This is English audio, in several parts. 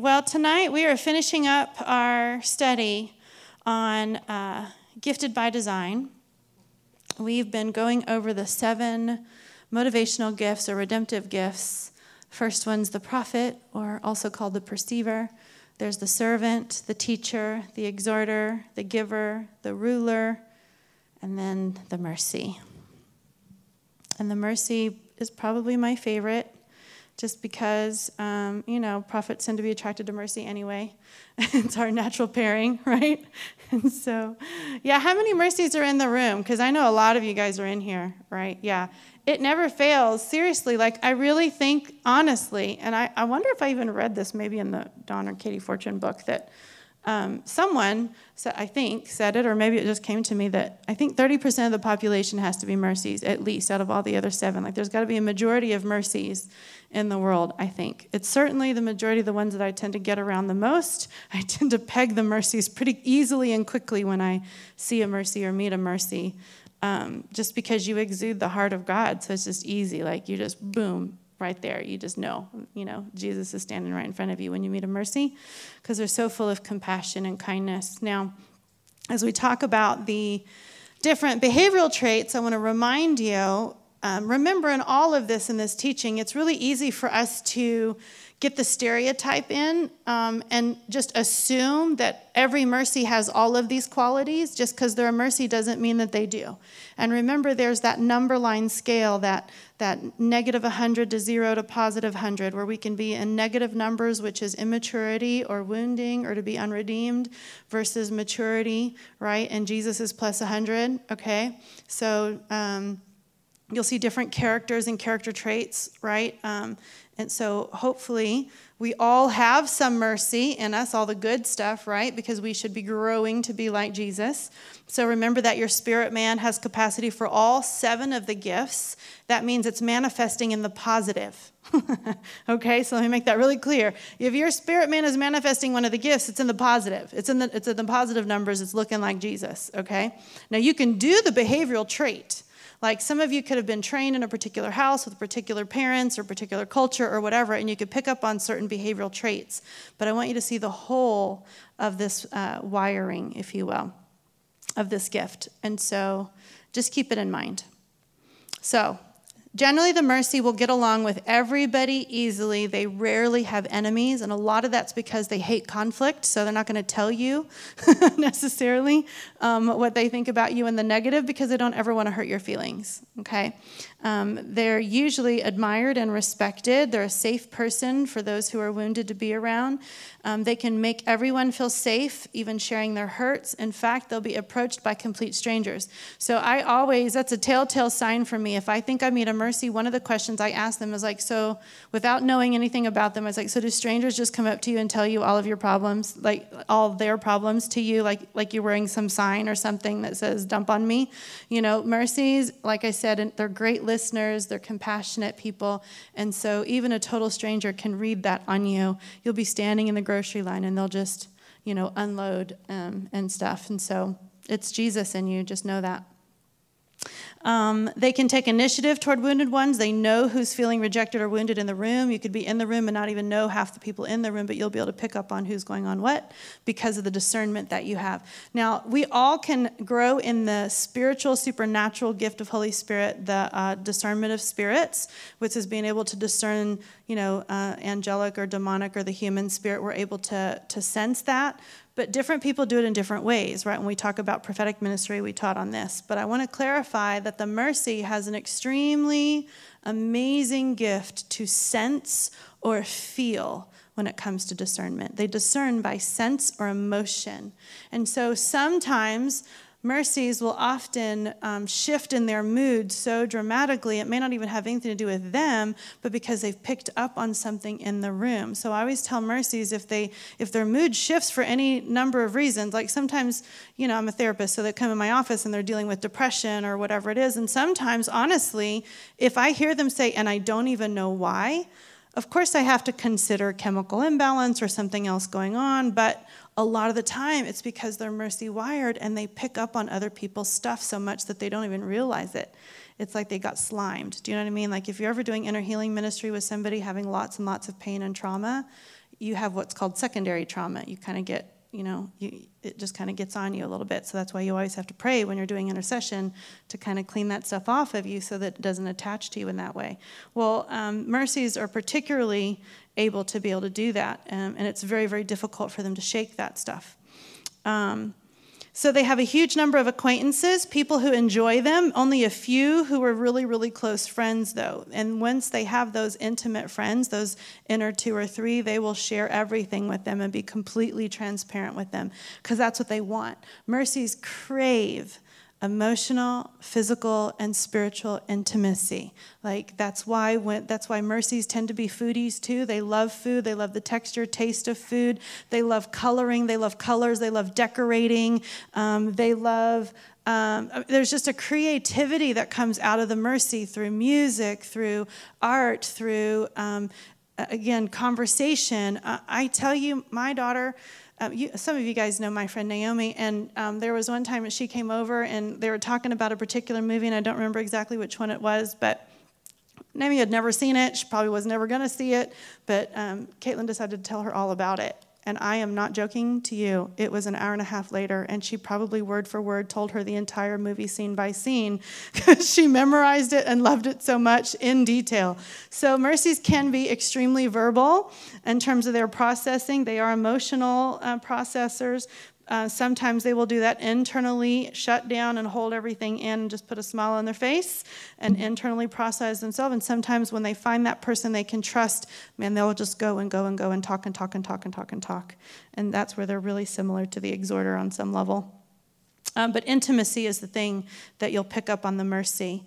Well, tonight we are finishing up our study on Gifted by Design. We've been going over the 7 motivational gifts or redemptive gifts. First one's the prophet, or also called the perceiver. There's the servant, the teacher, the exhorter, the giver, the ruler, and then the mercy. And the mercy is probably my favorite, just because, prophets tend to be attracted to mercy anyway. It's our natural pairing, right? And so, how many mercies are in the room? Because I know a lot of you guys are in here, right? Yeah. It never fails. Seriously, I really think, honestly, and I wonder if I even read this maybe in the Don or Katie Fortune book, that someone, said it, or maybe it just came to me, that I think 30% of the population has to be mercies, at least, out of all the other 7. There's got to be a majority of mercies in the world, I think. It's certainly the majority of the ones that I tend to get around the most. I tend to peg the mercies pretty easily and quickly when I see a mercy or meet a mercy, just because you exude the heart of God, so it's just easy. You just, boom, right there. You just know, Jesus is standing right in front of you when you meet a mercy, because they're so full of compassion and kindness. Now, as we talk about the different behavioral traits, I want to remind you, remember in all of this, in this teaching, it's really easy for us to get the stereotype in and just assume that every mercy has all of these qualities. Just because they're a mercy doesn't mean that they do. And remember, there's that number line scale, that negative 100 to 0 to positive 100, where we can be in negative numbers, which is immaturity or wounding or to be unredeemed, versus maturity, right? And Jesus is plus 100, okay? So you'll see different characters and character traits, right? And so hopefully we all have some mercy in us, all the good stuff, right? Because we should be growing to be like Jesus. So remember that your spirit man has capacity for all 7 of the gifts. That means it's manifesting in the positive. Okay, so let me make that really clear. If your spirit man is manifesting one of the gifts, it's in the positive. It's in the positive numbers. It's looking like Jesus, okay? Now you can do the behavioral trait. Some of you could have been trained in a particular house with particular parents or particular culture or whatever, and you could pick up on certain behavioral traits. But I want you to see the whole of this wiring, if you will, of this gift. And so just keep it in mind. So generally, the mercy will get along with everybody easily. They rarely have enemies, and a lot of that's because they hate conflict, so they're not going to tell you necessarily what they think about you in the negative, because they don't ever want to hurt your feelings, okay? They're usually admired and respected. They're a safe person for those who are wounded to be around. They can make everyone feel safe, even sharing their hurts. In fact, they'll be approached by complete strangers. So that's a telltale sign for me. If I think I meet a mercy, one of the questions I ask them is so without knowing anything about them, I was so do strangers just come up to you and tell you all of your problems, all their problems to you, like you're wearing some sign or something that says, dump on me? Mercies, like I said, they're great listeners, they're compassionate people, and so even a total stranger can read that on you. You'll be standing in the grocery line and they'll just, unload and stuff. And so it's Jesus in you, just know that. They can take initiative toward wounded ones. They know who's feeling rejected or wounded in the room. You could be in the room and not even know half the people in the room, but you'll be able to pick up on who's going on what because of the discernment that you have. Now, we all can grow in the spiritual, supernatural gift of Holy Spirit, the discernment of spirits, which is being able to discern, angelic or demonic or the human spirit. We're able to sense that. But different people do it in different ways, right? When we talk about prophetic ministry, we taught on this. But I want to clarify that the mercy has an extremely amazing gift to sense or feel when it comes to discernment. They discern by sense or emotion. And so sometimes mercies will often shift in their mood so dramatically, it may not even have anything to do with them, but because they've picked up on something in the room. So I always tell mercies, if their mood shifts for any number of reasons, sometimes, I'm a therapist, so they come in my office and they're dealing with depression or whatever it is. And sometimes, honestly, if I hear them say, and I don't even know why, of course I have to consider chemical imbalance or something else going on, but a lot of the time it's because they're mercy wired and they pick up on other people's stuff so much that they don't even realize it. It's like they got slimed. Do you know what I mean? If you're ever doing inner healing ministry with somebody having lots and lots of pain and trauma, you have what's called secondary trauma. You kind of get, it just kind of gets on you a little bit. So that's why you always have to pray when you're doing intercession to kind of clean that stuff off of you so that it doesn't attach to you in that way. Well, mercies are particularly able to be able to do that, and it's very, very difficult for them to shake that stuff. So they have a huge number of acquaintances, people who enjoy them, only a few who are really, really close friends, though. And once they have those intimate friends, those inner 2 or 3, they will share everything with them and be completely transparent with them because that's what they want. Mercies crave emotional, physical, and spiritual intimacy. That's why mercies tend to be foodies too. They love food. They love the texture, taste of food. They love coloring. They love colors. They love decorating. They love. There's just a creativity that comes out of the mercy through music, through art, through again conversation. I tell you, my daughter. Some of you guys know my friend Naomi, and there was one time that she came over, and they were talking about a particular movie, and I don't remember exactly which one it was, but Naomi had never seen it. She probably was never going to see it, but Caitlin decided to tell her all about it. And I am not joking to you. It was an hour and a half later, and she probably word for word told her the entire movie scene by scene because she memorized it and loved it so much in detail. So mercies can be extremely verbal in terms of their processing. They are emotional processors. Sometimes they will do that internally, shut down and hold everything in and just put a smile on their face and internally process themselves. And sometimes when they find that person they can trust, man, they'll just go and go and go and talk and talk and talk and talk and talk. And that's where they're really similar to the exhorter on some level. But intimacy is the thing that you'll pick up on the mercy,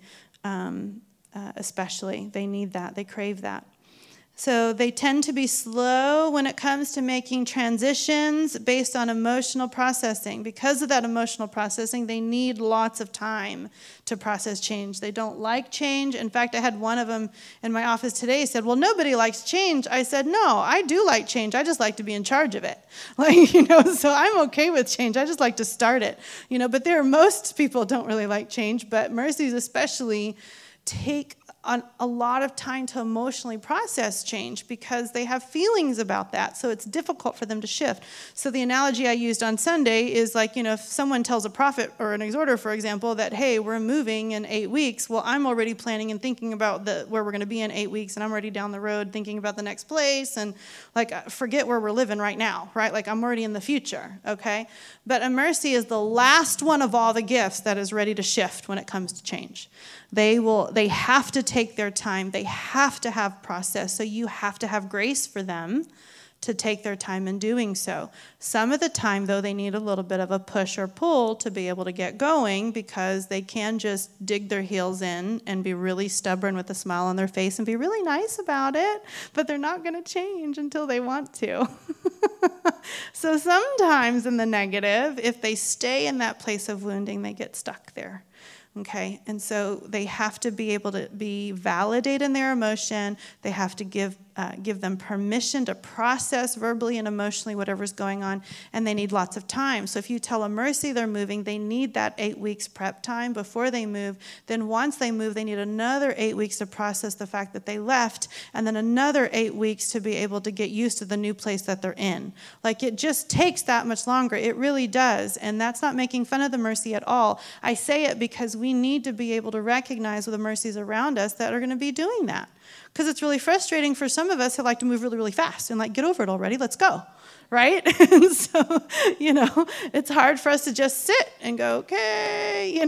especially. They need that. They crave that. So they tend to be slow when it comes to making transitions based on emotional processing. Because of that emotional processing, they need lots of time to process change. They don't like change. In fact, I had one of them in my office today said, well, nobody likes change. I said, no, I do like change. I just like to be in charge of it. So I'm okay with change. I just like to start it. But most people don't really like change, but mercies especially take on a lot of time to emotionally process change because they have feelings about that. So it's difficult for them to shift. So the analogy I used on Sunday is if someone tells a prophet or an exhorter, for example, that, hey, we're moving in 8 weeks. Well, I'm already planning and thinking about where we're going to be in 8 weeks, and I'm already down the road thinking about the next place, and forget where we're living right now, right? I'm already in the future, okay? But a mercy is the last one of all the gifts that is ready to shift when it comes to change. They have to take their time. They have to have process. So you have to have grace for them to take their time in doing so. Some of the time, though, they need a little bit of a push or pull to be able to get going because they can just dig their heels in and be really stubborn with a smile on their face and be really nice about it, but they're not going to change until they want to. So sometimes in the negative, if they stay in that place of wounding, they get stuck there. Okay, and so they have to be able to be validated in their emotion. They have to give them permission to process verbally and emotionally whatever's going on, and they need lots of time. So if you tell a mercy they're moving, they need that 8 weeks prep time before they move. Then once they move, they need another 8 weeks to process the fact that they left, and then another 8 weeks to be able to get used to the new place that they're in. It just takes that much longer. It really does, and that's not making fun of the mercy at all. I say it because we need to be able to recognize the mercies around us that are going to be doing that. Because it's really frustrating for some of us who like to move really, really fast and get over it already. Let's go, right? And so, it's hard for us to just sit and go, okay,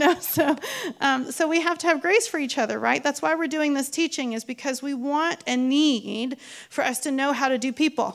So we have to have grace for each other, right? That's why we're doing this teaching, is because we want and need for us to know how to do people.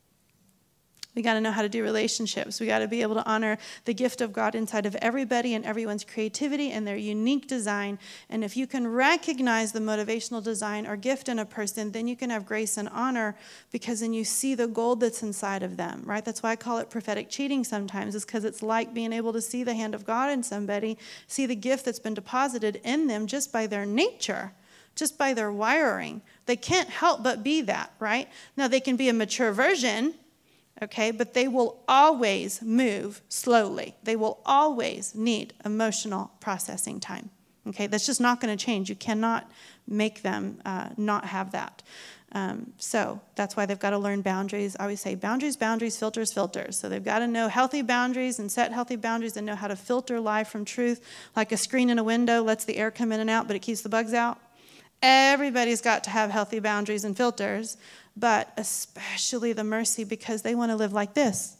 We got to know how to do relationships. We got to be able to honor the gift of God inside of everybody and everyone's creativity and their unique design. And if you can recognize the motivational design or gift in a person, then you can have grace and honor because then you see the gold that's inside of them, right? That's why I call it prophetic cheating sometimes, is because it's like being able to see the hand of God in somebody, see the gift that's been deposited in them just by their nature, just by their wiring. They can't help but be that, right? Now, they can be a mature version, okay, but they will always move slowly. They will always need emotional processing time. Okay, that's just not going to change. You cannot make them not have that. So that's why they've got to learn boundaries. I always say boundaries, boundaries, filters, filters. So they've got to know healthy boundaries and set healthy boundaries and know how to filter lie from truth. Like a screen in a window lets the air come in and out, but it keeps the bugs out. Everybody's got to have healthy boundaries and filters, but especially the Mercy, because they want to live like this.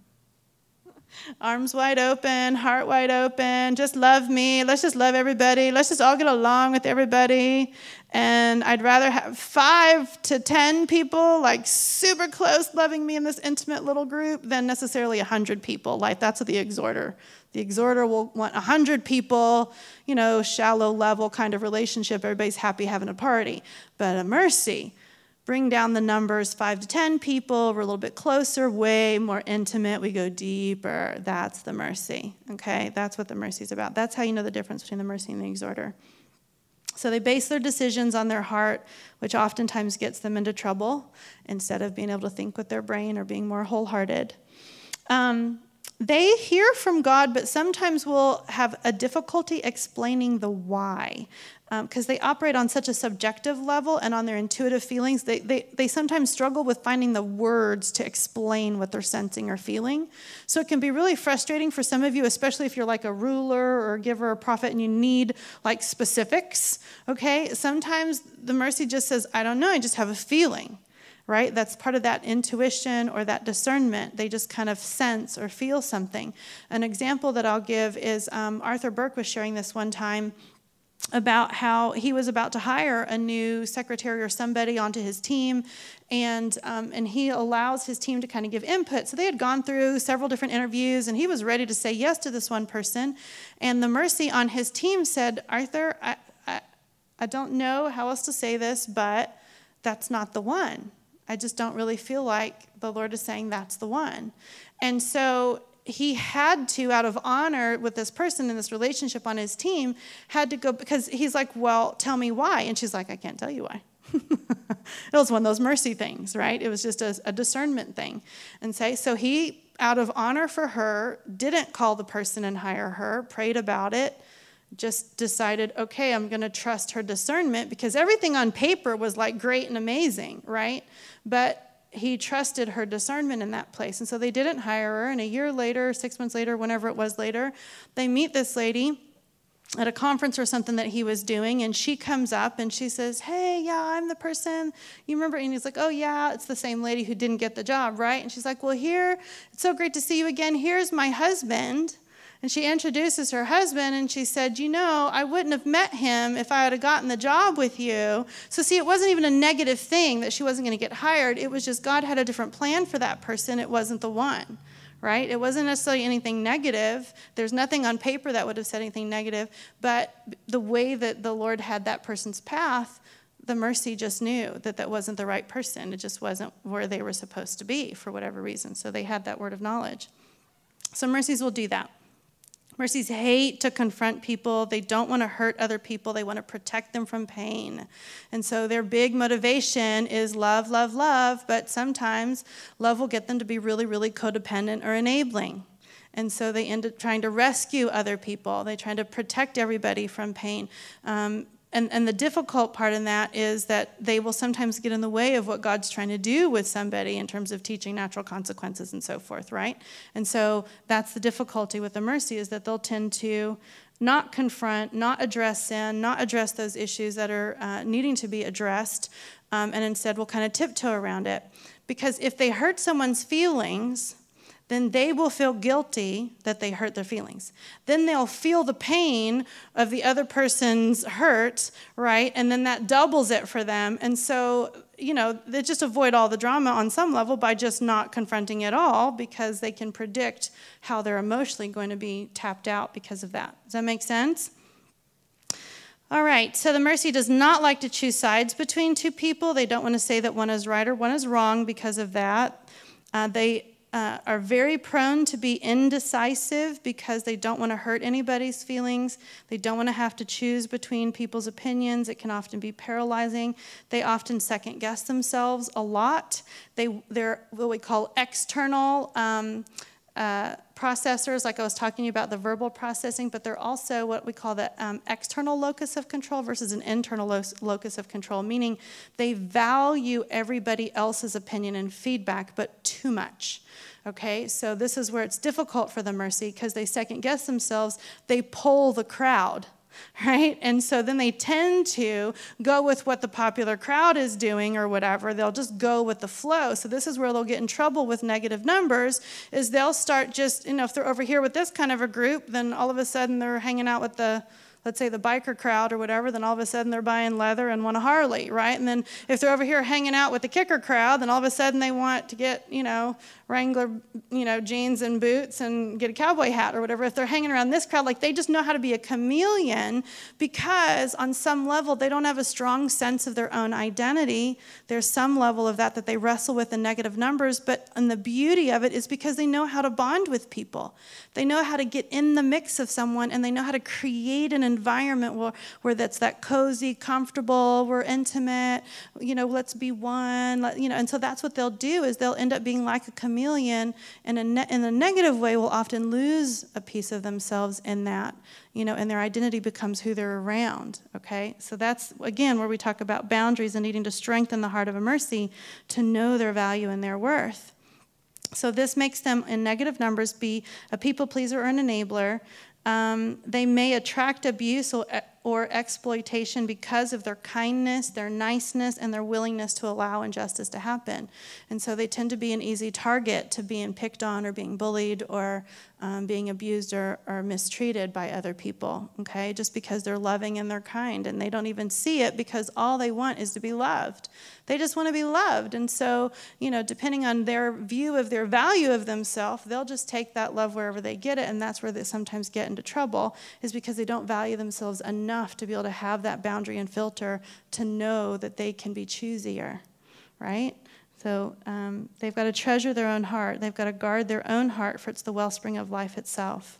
Arms wide open, heart wide open, just love me. Let's just love everybody. Let's just all get along with everybody. And I'd rather have 5 to 10 people, like super close, loving me in this intimate little group than necessarily 100 people. Like that's what the exhorter. The exhorter will want 100 people, shallow level kind of relationship. Everybody's happy having a party. But a Mercy, bring down the numbers, 5 to 10 people. We're a little bit closer, way more intimate. We go deeper. That's the Mercy, okay? That's what the Mercy is about. That's how you know the difference between the Mercy and the exhorter. So they base their decisions on their heart, which oftentimes gets them into trouble instead of being able to think with their brain or being more wholehearted. They hear from God, but sometimes will have a difficulty explaining the why. Because they operate on such a subjective level and on their intuitive feelings, they sometimes struggle with finding the words to explain what they're sensing or feeling. So it can be really frustrating for some of you, especially if you're like a ruler or a giver or prophet and you need like specifics, okay? Sometimes the Mercy just says, I don't know, I just have a feeling, right? That's part of that intuition or that discernment. They just kind of sense or feel something. An example that I'll give is Arthur Burke was sharing this one time about how he was about to hire a new secretary or somebody onto his team, and he allows his team to kind of give input. So they had gone through several different interviews, and he was ready to say yes to this one person. And the Mercy on his team said, Arthur, I don't know how else to say this, but that's not the one. I just don't really feel like the Lord is saying that's the one. And so he had to, out of honor with this person in this relationship on his team, had to go, because he's like, well, tell me why. And she's like, I can't tell you why. It was one of those Mercy things, right? It was just a discernment thing. And so he, out of honor for her, didn't call the person and hire her, prayed about it, just decided, okay, I'm going to trust her discernment, because everything on paper was like great and amazing, right? But he trusted her discernment in that place. And so they didn't hire her. And a year later, 6 months later, whenever it was later, they meet this lady at a conference or something that he was doing. And she comes up and she says, hey, yeah, I'm the person. You remember? And he's like, oh, yeah, it's the same lady who didn't get the job, right? And she's like, well, it's so great to see you again. Here's my husband. And she introduces her husband, and she said, I wouldn't have met him if I had gotten the job with you. So see, it wasn't even a negative thing that she wasn't going to get hired. It was just God had a different plan for that person. It wasn't the one, right? It wasn't necessarily anything negative. There's nothing on paper that would have said anything negative. But the way that the Lord had that person's path, the Mercy just knew that that wasn't the right person. It just wasn't where they were supposed to be for whatever reason. So they had that word of knowledge. So Mercies will do that. Mercies hate to confront people. They don't want to hurt other people. They want to protect them from pain. And so their big motivation is love, love, love. But sometimes love will get them to be really, really codependent or enabling. And so they end up trying to rescue other people. They try to protect everybody from pain. And the difficult part in that is that they will sometimes get in the way of what God's trying to do with somebody in terms of teaching natural consequences and so forth, right? And so that's the difficulty with the Mercy, is that they'll tend to not confront, not address sin, not address those issues that are needing to be addressed, and instead will kind of tiptoe around it. Because if they hurt someone's feelings, then they will feel guilty that they hurt their feelings. Then they'll feel the pain of the other person's hurt, right? And then that doubles it for them. And so, they just avoid all the drama on some level by just not confronting at all, because they can predict how they're emotionally going to be tapped out because of that. Does that make sense? All right, so the Mercy does not like to choose sides between two people. They don't want to say that one is right or one is wrong because of that. They are very prone to be indecisive because they don't want to hurt anybody's feelings. They don't want to have to choose between people's opinions. It can often be paralyzing. They often second guess themselves a lot. They're what we call external processors, like I was talking about the verbal processing, but they're also what we call the external locus of control versus an internal locus of control, meaning they value everybody else's opinion and feedback, but too much. Okay, so this is where it's difficult for the mercy because they second guess themselves. They poll the crowd, right? And so then they tend to go with what the popular crowd is doing or whatever. They'll just go with the flow. So this is where they'll get in trouble with negative numbers, is they'll start just, if they're over here with this kind of a group, then all of a sudden they're hanging out with let's say the biker crowd or whatever, then all of a sudden they're buying leather and want a Harley, right? And then if they're over here hanging out with the kicker crowd, then all of a sudden they want to get, Wrangler, jeans and boots and get a cowboy hat or whatever. If they're hanging around this crowd, like they just know how to be a chameleon because on some level they don't have a strong sense of their own identity. There's some level of that they wrestle with in negative numbers, and the beauty of it is because they know how to bond with people. They know how to get in the mix of someone, and they know how to create an environment where that's that cozy, comfortable, we're intimate, let's be one, and so that's what they'll do is they'll end up being like a chameleon, and in a negative way will often lose a piece of themselves in that, and their identity becomes who they're around, okay? So that's, again, where we talk about boundaries and needing to strengthen the heart of a mercy to know their value and their worth. So this makes them, in negative numbers, be a people pleaser or an enabler. They may attract abuse or exploitation because of their kindness, their niceness, and their willingness to allow injustice to happen. And so they tend to be an easy target to being picked on or being bullied or being abused or mistreated by other people, okay? Just because they're loving and they're kind, and they don't even see it because all they want is to be loved. They just want to be loved. And so, depending on their view of their value of themselves, they'll just take that love wherever they get it, and that's where they sometimes get into trouble, is because they don't value themselves enough to be able to have that boundary and filter to know that they can be choosier, right? So they've got to treasure their own heart. They've got to guard their own heart, for it's the wellspring of life itself.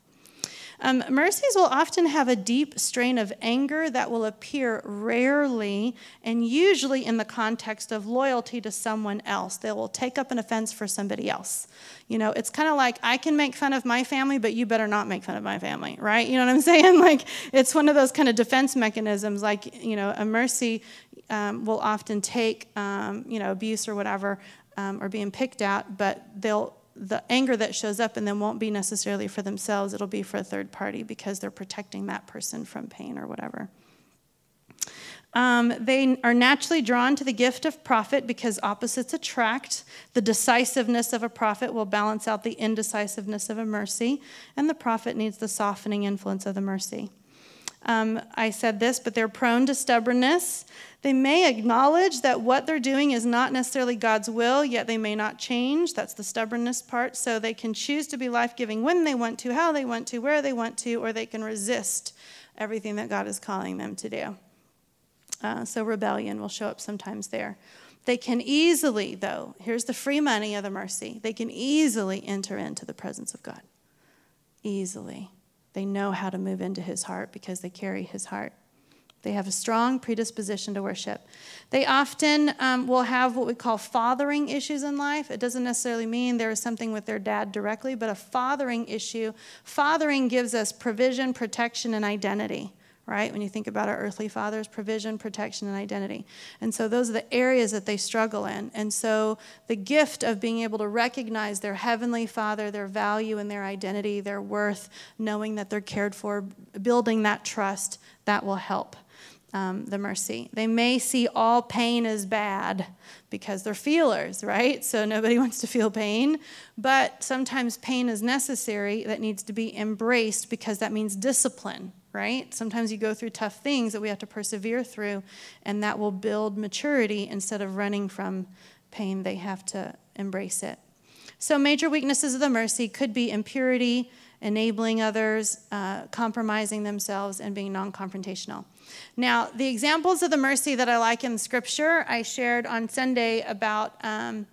Mercies will often have a deep strain of anger that will appear rarely and usually in the context of loyalty to someone else. They will take up an offense for somebody else. It's kind of like, I can make fun of my family, but you better not make fun of my family, right? You know what I'm saying? Like, it's one of those kind of defense mechanisms. Like, a mercy will often take, abuse or whatever, or being picked at, but the anger that shows up and then won't be necessarily for themselves. It'll be for a third party because they're protecting that person from pain or whatever. They are naturally drawn to the gift of prophet because opposites attract. The decisiveness of a prophet will balance out the indecisiveness of a mercy, and the prophet needs the softening influence of the mercy. I said this, but they're prone to stubbornness. They may acknowledge that what they're doing is not necessarily God's will, yet they may not change. That's the stubbornness part. So they can choose to be life-giving when they want to, how they want to, where they want to, or they can resist everything that God is calling them to do. So rebellion will show up sometimes there. They can easily, though, here's the free money of the mercy, they can easily enter into the presence of God. Easily. They know how to move into his heart because they carry his heart. They have a strong predisposition to worship. They often will have what we call fathering issues in life. It doesn't necessarily mean there is something with their dad directly, but a fathering issue. Fathering gives us provision, protection, and identity, right? When you think about our earthly fathers, provision, protection, and identity. And so those are the areas that they struggle in. And so the gift of being able to recognize their heavenly Father, their value and their identity, their worth, knowing that they're cared for, building that trust, that will help the mercy. They may see all pain as bad because they're feelers, right? So nobody wants to feel pain. But sometimes pain is necessary that needs to be embraced because that means discipline, right? Sometimes you go through tough things that we have to persevere through, and that will build maturity. Instead of running from pain, they have to embrace it. So major weaknesses of the mercy could be impurity, enabling others, compromising themselves, and being non-confrontational. Now, the examples of the mercy that I like in Scripture, I shared on Sunday about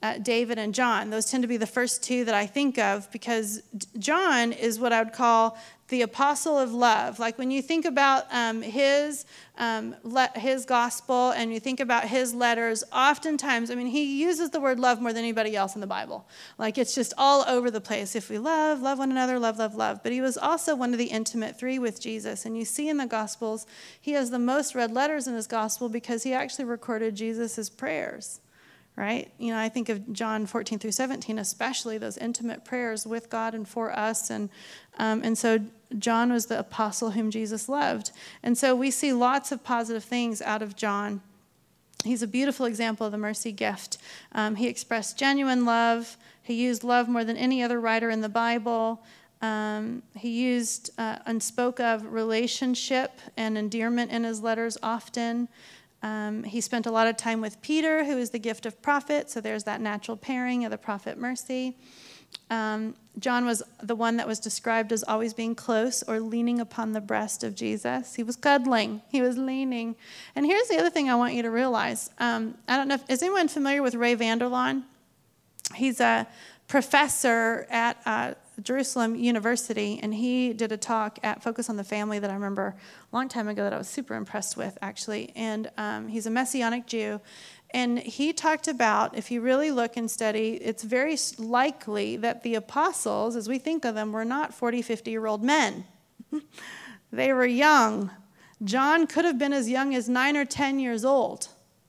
David and John. Those tend to be the first two that I think of, because John is what I would call the apostle of love. Like when you think about his gospel and you think about his letters, oftentimes, I mean, he uses the word love more than anybody else in the Bible. Like it's just all over the place. If we love one another, love, love, love. But he was also one of the intimate three with Jesus. And you see in the Gospels, he has the most read letters in his gospel because he actually recorded Jesus' prayers. Right? You know, I think of John 14 through 17, especially those intimate prayers with God and for us. And so John was the apostle whom Jesus loved. And so we see lots of positive things out of John. He's a beautiful example of the mercy gift. He expressed genuine love. He used love more than any other writer in the Bible. He used and spoke of relationship and endearment in his letters often. He spent a lot of time with Peter, who is the gift of prophet, so there's that natural pairing of the prophet mercy. John was the one that was described as always being close or leaning upon the breast of Jesus. He was cuddling. He was leaning. And here's the other thing I want you to realize. I don't know, is anyone familiar with Ray Vander Laan? He's a professor at Jerusalem University, and he did a talk at Focus on the Family that I remember a long time ago that I was super impressed with, actually. And he's a Messianic Jew. And he talked about, if you really look and study, it's very likely that the apostles, as we think of them, were not 40, 50-year-old men. They were young. John could have been as young as 9 or 10 years old.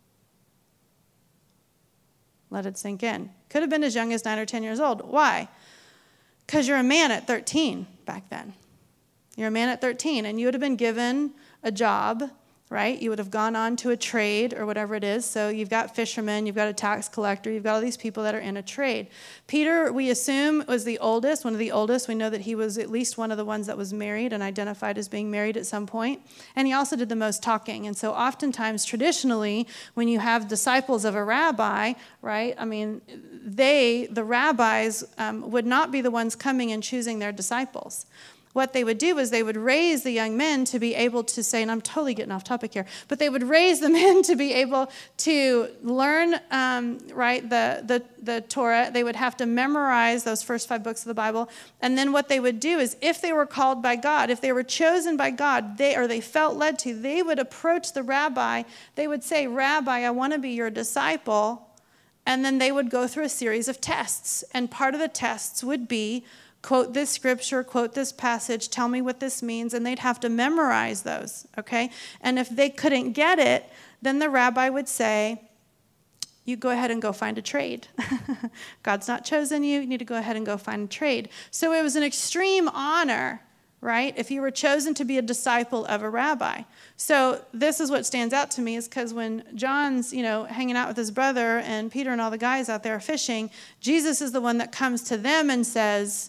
Let it sink in. Could have been as young as 9 or 10 years old. Why? Because you're a man at 13 back then. You're a man at 13, and you would have been given a job, right? You would have gone on to a trade or whatever it is. So you've got fishermen, you've got a tax collector, you've got all these people that are in a trade. Peter, we assume, was the oldest, one of the oldest. We know that he was at least one of the ones that was married and identified as being married at some point. And he also did the most talking. And so oftentimes, traditionally, when you have disciples of a rabbi, right, I mean, the rabbis, would not be the ones coming and choosing their disciples. What they would do is they would raise the young men to be able to say, and I'm totally getting off topic here, but they would raise the men to be able to learn, right, the Torah. They would have to memorize those first 5 books of the Bible. And then what they would do is, if they were called by God, if they were chosen by God, they felt led to, they would approach the rabbi. They would say, Rabbi, I want to be your disciple. And then they would go through a series of tests. And part of the tests would be, quote this scripture, quote this passage, tell me what this means, and they'd have to memorize those, okay? And if they couldn't get it, then the rabbi would say, you go ahead and go find a trade. God's not chosen you, you need to go ahead and go find a trade. So it was an extreme honor, right, if you were chosen to be a disciple of a rabbi. So this is what stands out to me, is because when John's, hanging out with his brother and Peter and all the guys out there fishing, Jesus is the one that comes to them and says,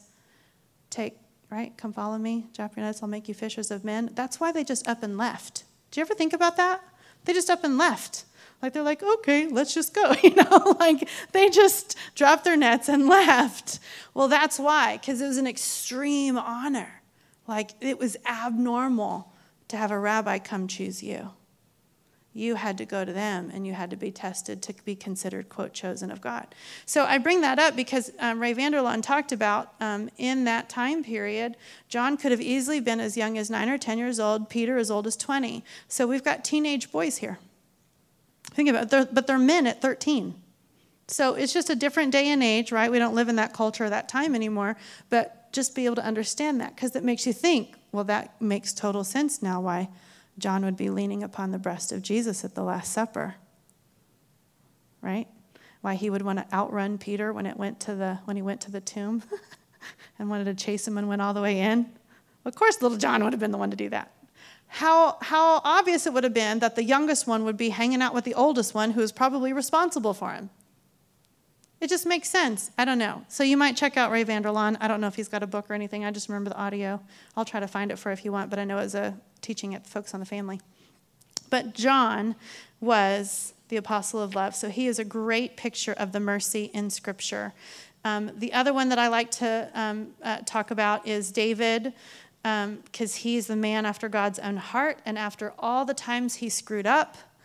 come follow me, drop your nets, I'll make you fishers of men. That's why they just up and left. Do you ever think about that? They just up and left. Like, they're like, okay, let's just go, like they just dropped their nets and left. Well, that's why, because it was an extreme honor. Like, it was abnormal to have a rabbi come choose you. You had to go to them, and you had to be tested to be considered, quote, chosen of God. So I bring that up because Ray Vander Laan talked about in that time period, John could have easily been as young as 9 or 10 years old, Peter as old as 20. So we've got teenage boys here. Think about it, but they're men at 13. So it's just a different day and age, right? We don't live in that culture or that time anymore, but just be able to understand that, because it makes you think, well, that makes total sense now why John would be leaning upon the breast of Jesus at the Last Supper, right? Why he would want to outrun Peter when he went to the tomb and wanted to chase him and went all the way in. Of course, little John would have been the one to do that. How obvious it would have been that the youngest one would be hanging out with the oldest one, who is probably responsible for him. It just makes sense. I don't know. So you might check out Ray Vander Laan. I don't know if he's got a book or anything. I just remember the audio. I'll try to find it for if you want, but I know it was a teaching at Focus on the Family. But John was the apostle of love, so he is a great picture of the mercy in Scripture. The other one that I like to talk about is David, because he's the man after God's own heart, and after all the times he screwed up,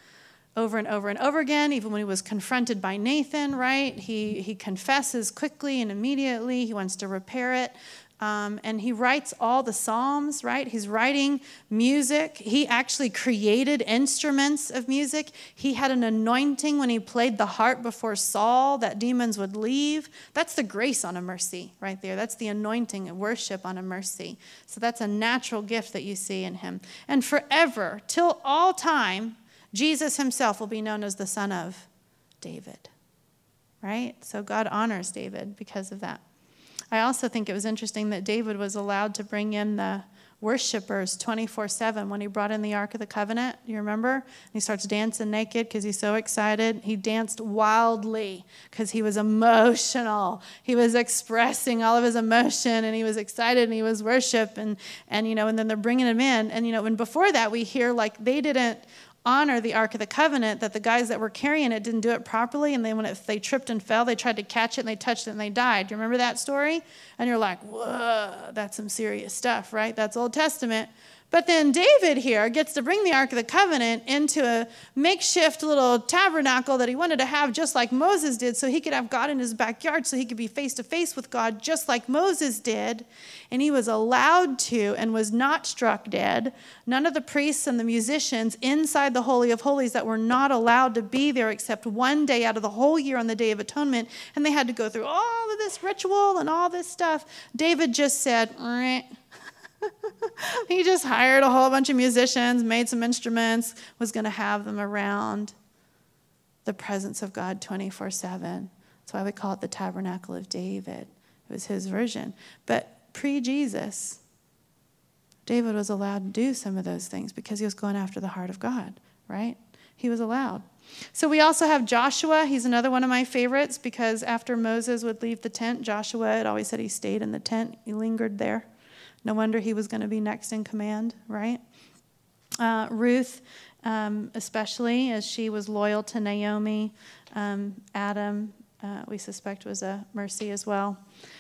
over and over and over again, even when he was confronted by Nathan, right? He confesses quickly and immediately. He wants to repair it. And he writes all the Psalms, right? He's writing music. He actually created instruments of music. He had an anointing when he played the harp before Saul that demons would leave. That's the grace on a mercy right there. That's the anointing of worship on a mercy. So that's a natural gift that you see in him. And forever, till all time, Jesus himself will be known as the Son of David, right? So God honors David because of that. I also think it was interesting that David was allowed to bring in the worshipers 24/7 when he brought in the Ark of the Covenant. You remember? And he starts dancing naked because he's so excited. He danced wildly because he was emotional. He was expressing all of his emotion, and he was excited, and he was worship, and then they're bringing him in. And, and before that, we hear like they didn't honor the Ark of the Covenant, that the guys that were carrying it didn't do it properly, and if they tripped and fell, they tried to catch it, and they touched it, and they died. Do you remember that story? And you're like, whoa, that's some serious stuff, right? That's Old Testament. But then David here gets to bring the Ark of the Covenant into a makeshift little tabernacle that he wanted to have just like Moses did, so he could have God in his backyard, so he could be face to face with God just like Moses did. And he was allowed to and was not struck dead. None of the priests and the musicians inside the Holy of Holies that were not allowed to be there except one day out of the whole year on the Day of Atonement, and they had to go through all of this ritual and all this stuff. David just said, "Meh." He just hired a whole bunch of musicians, made some instruments, was going to have them around the presence of God 24/7. That's why we call it the Tabernacle of David. It was his version. But pre-Jesus, David was allowed to do some of those things because he was going after the heart of God, right? He was allowed. So we also have Joshua. He's another one of my favorites because after Moses would leave the tent, Joshua had always said he stayed in the tent. He lingered there. No wonder he was going to be next in command, right? Ruth, especially, as she was loyal to Naomi. Adam, we suspect, was a mercy as well.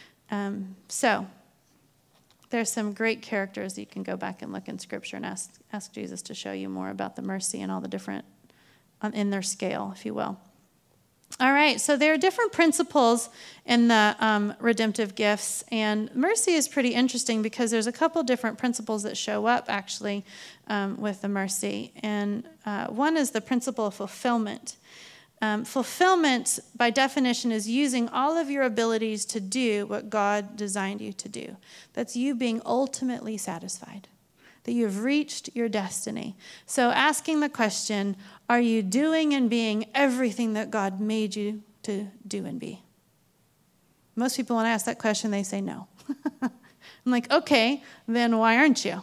So there's some great characters you can go back and look in Scripture and ask Jesus to show you more about the mercy and all the different, in their scale, if you will. All right, so there are different principles in the redemptive gifts, and mercy is pretty interesting because there's a couple different principles that show up, actually, with the mercy. And one is the principle of fulfillment. Fulfillment, by definition, is using all of your abilities to do what God designed you to do. That's you being ultimately satisfied, that you have reached your destiny. So asking the question, are you doing and being everything that God made you to do and be? Most people, when I ask that question, they say no. I'm like, okay, then why aren't you?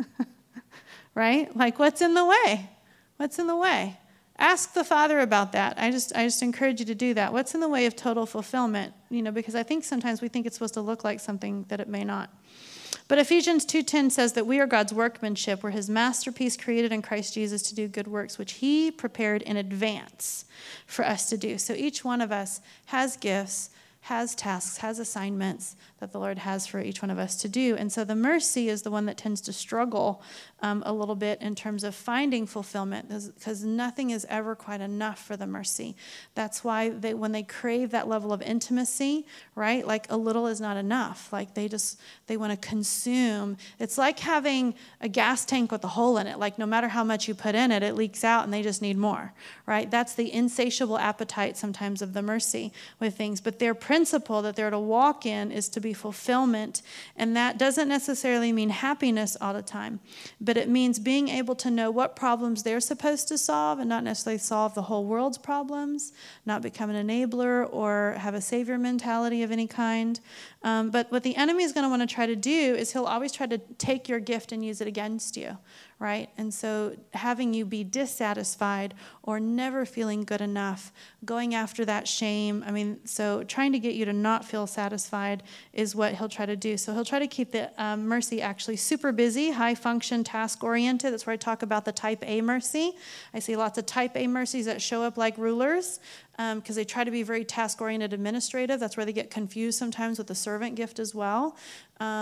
Right? Like, what's in the way? What's in the way? Ask the Father about that. I just encourage you to do that. What's in the way of total fulfillment? Because I think sometimes we think it's supposed to look like something that it may not. But Ephesians 2:10 says that we are God's workmanship. We're his masterpiece created in Christ Jesus to do good works, which he prepared in advance for us to do. So each one of us has gifts, has tasks, has assignments that the Lord has for each one of us to do. And so the mercy is the one that tends to struggle a little bit in terms of finding fulfillment, because nothing is ever quite enough for the mercy. That's why when they crave that level of intimacy, right, like a little is not enough. Like they want to consume. It's like having a gas tank with a hole in it. Like no matter how much you put in it, it leaks out and they just need more, right? That's the insatiable appetite sometimes of the mercy with things. But their principle that they're to walk in is to be fulfillment. And that doesn't necessarily mean happiness all the time, but it means being able to know what problems they're supposed to solve and not necessarily solve the whole world's problems, not become an enabler or have a savior mentality of any kind. But what the enemy is going to want to try to do is he'll always try to take your gift and use it against you, right? And so having you be dissatisfied or never feeling good enough, going after that shame. So trying to get you to not feel satisfied is what he'll try to do. So he'll try to keep the mercy actually super busy, high function, task oriented. That's where I talk about the type A mercy. I see lots of type A mercies that show up like rulers because they try to be very task oriented administrative. That's where they get confused sometimes with the servant gift as well.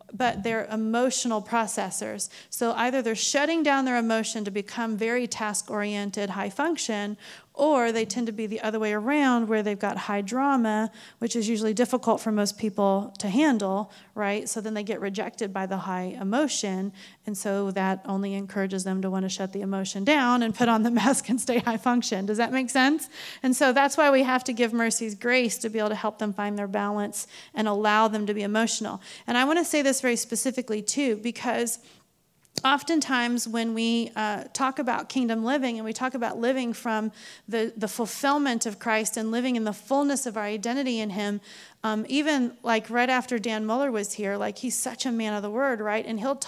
but they're emotional processors. So either they're shutting down their emotion to become very task-oriented, high function, or they tend to be the other way around where they've got high drama, which is usually difficult for most people to handle, right? So then they get rejected by the high emotion, and so that only encourages them to want to shut the emotion down and put on the mask and stay high function. Does that make sense? And so that's why we have to give Mercy's grace to be able to help them find their balance and allow them to be emotional. And I want to say this very specifically too, because oftentimes when we talk about kingdom living and we talk about living from the fulfillment of Christ and living in the fullness of our identity in him, even like right after Dan Muller was here, like he's such a man of the word, right? And he'll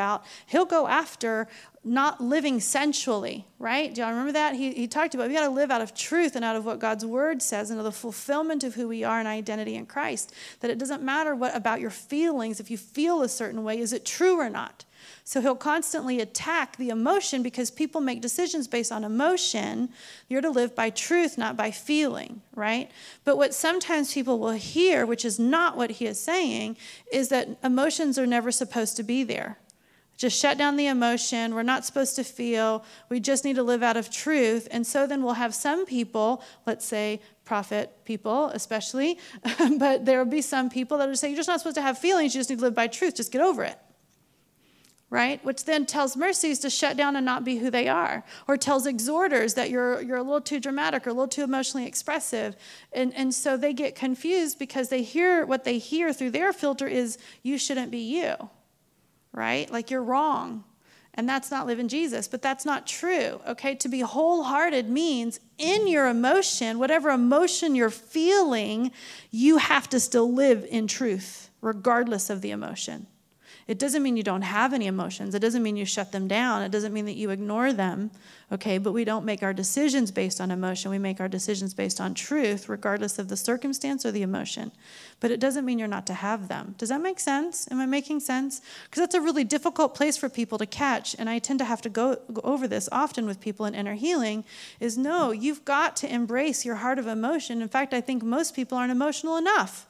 go after not living sensually, right? Do y'all remember that? He talked about we got to live out of truth and out of what God's word says and of the fulfillment of who we are in identity in Christ. That it doesn't matter what about your feelings. If you feel a certain way, is it true or not? So he'll constantly attack the emotion because people make decisions based on emotion. You're to live by truth, not by feeling, right? But what sometimes people will hear, which is not what he is saying, is that emotions are never supposed to be there. Just shut down the emotion. We're not supposed to feel. We just need to live out of truth. And so then we'll have some people, let's say prophet people especially, but there will be some people that will say, you're just not supposed to have feelings. You just need to live by truth. Just get over it. Right? Which then tells Mercy's to shut down and not be who they are. Or tells exhorters that you're a little too dramatic or a little too emotionally expressive. And so they get confused because they hear what they hear through their filter is you shouldn't be you. Right? Like you're wrong. And that's not living Jesus. But that's not true. Okay? To be wholehearted means in your emotion, whatever emotion you're feeling, you have to still live in truth, regardless of the emotion. It doesn't mean you don't have any emotions. It doesn't mean you shut them down. It doesn't mean that you ignore them, okay? But we don't make our decisions based on emotion. We make our decisions based on truth, regardless of the circumstance or the emotion. But it doesn't mean you're not to have them. Does that make sense? Am I making sense? Because that's a really difficult place for people to catch, and I tend to have to go over this often with people in inner healing, is no, you've got to embrace your heart of emotion. In fact, I think most people aren't emotional enough.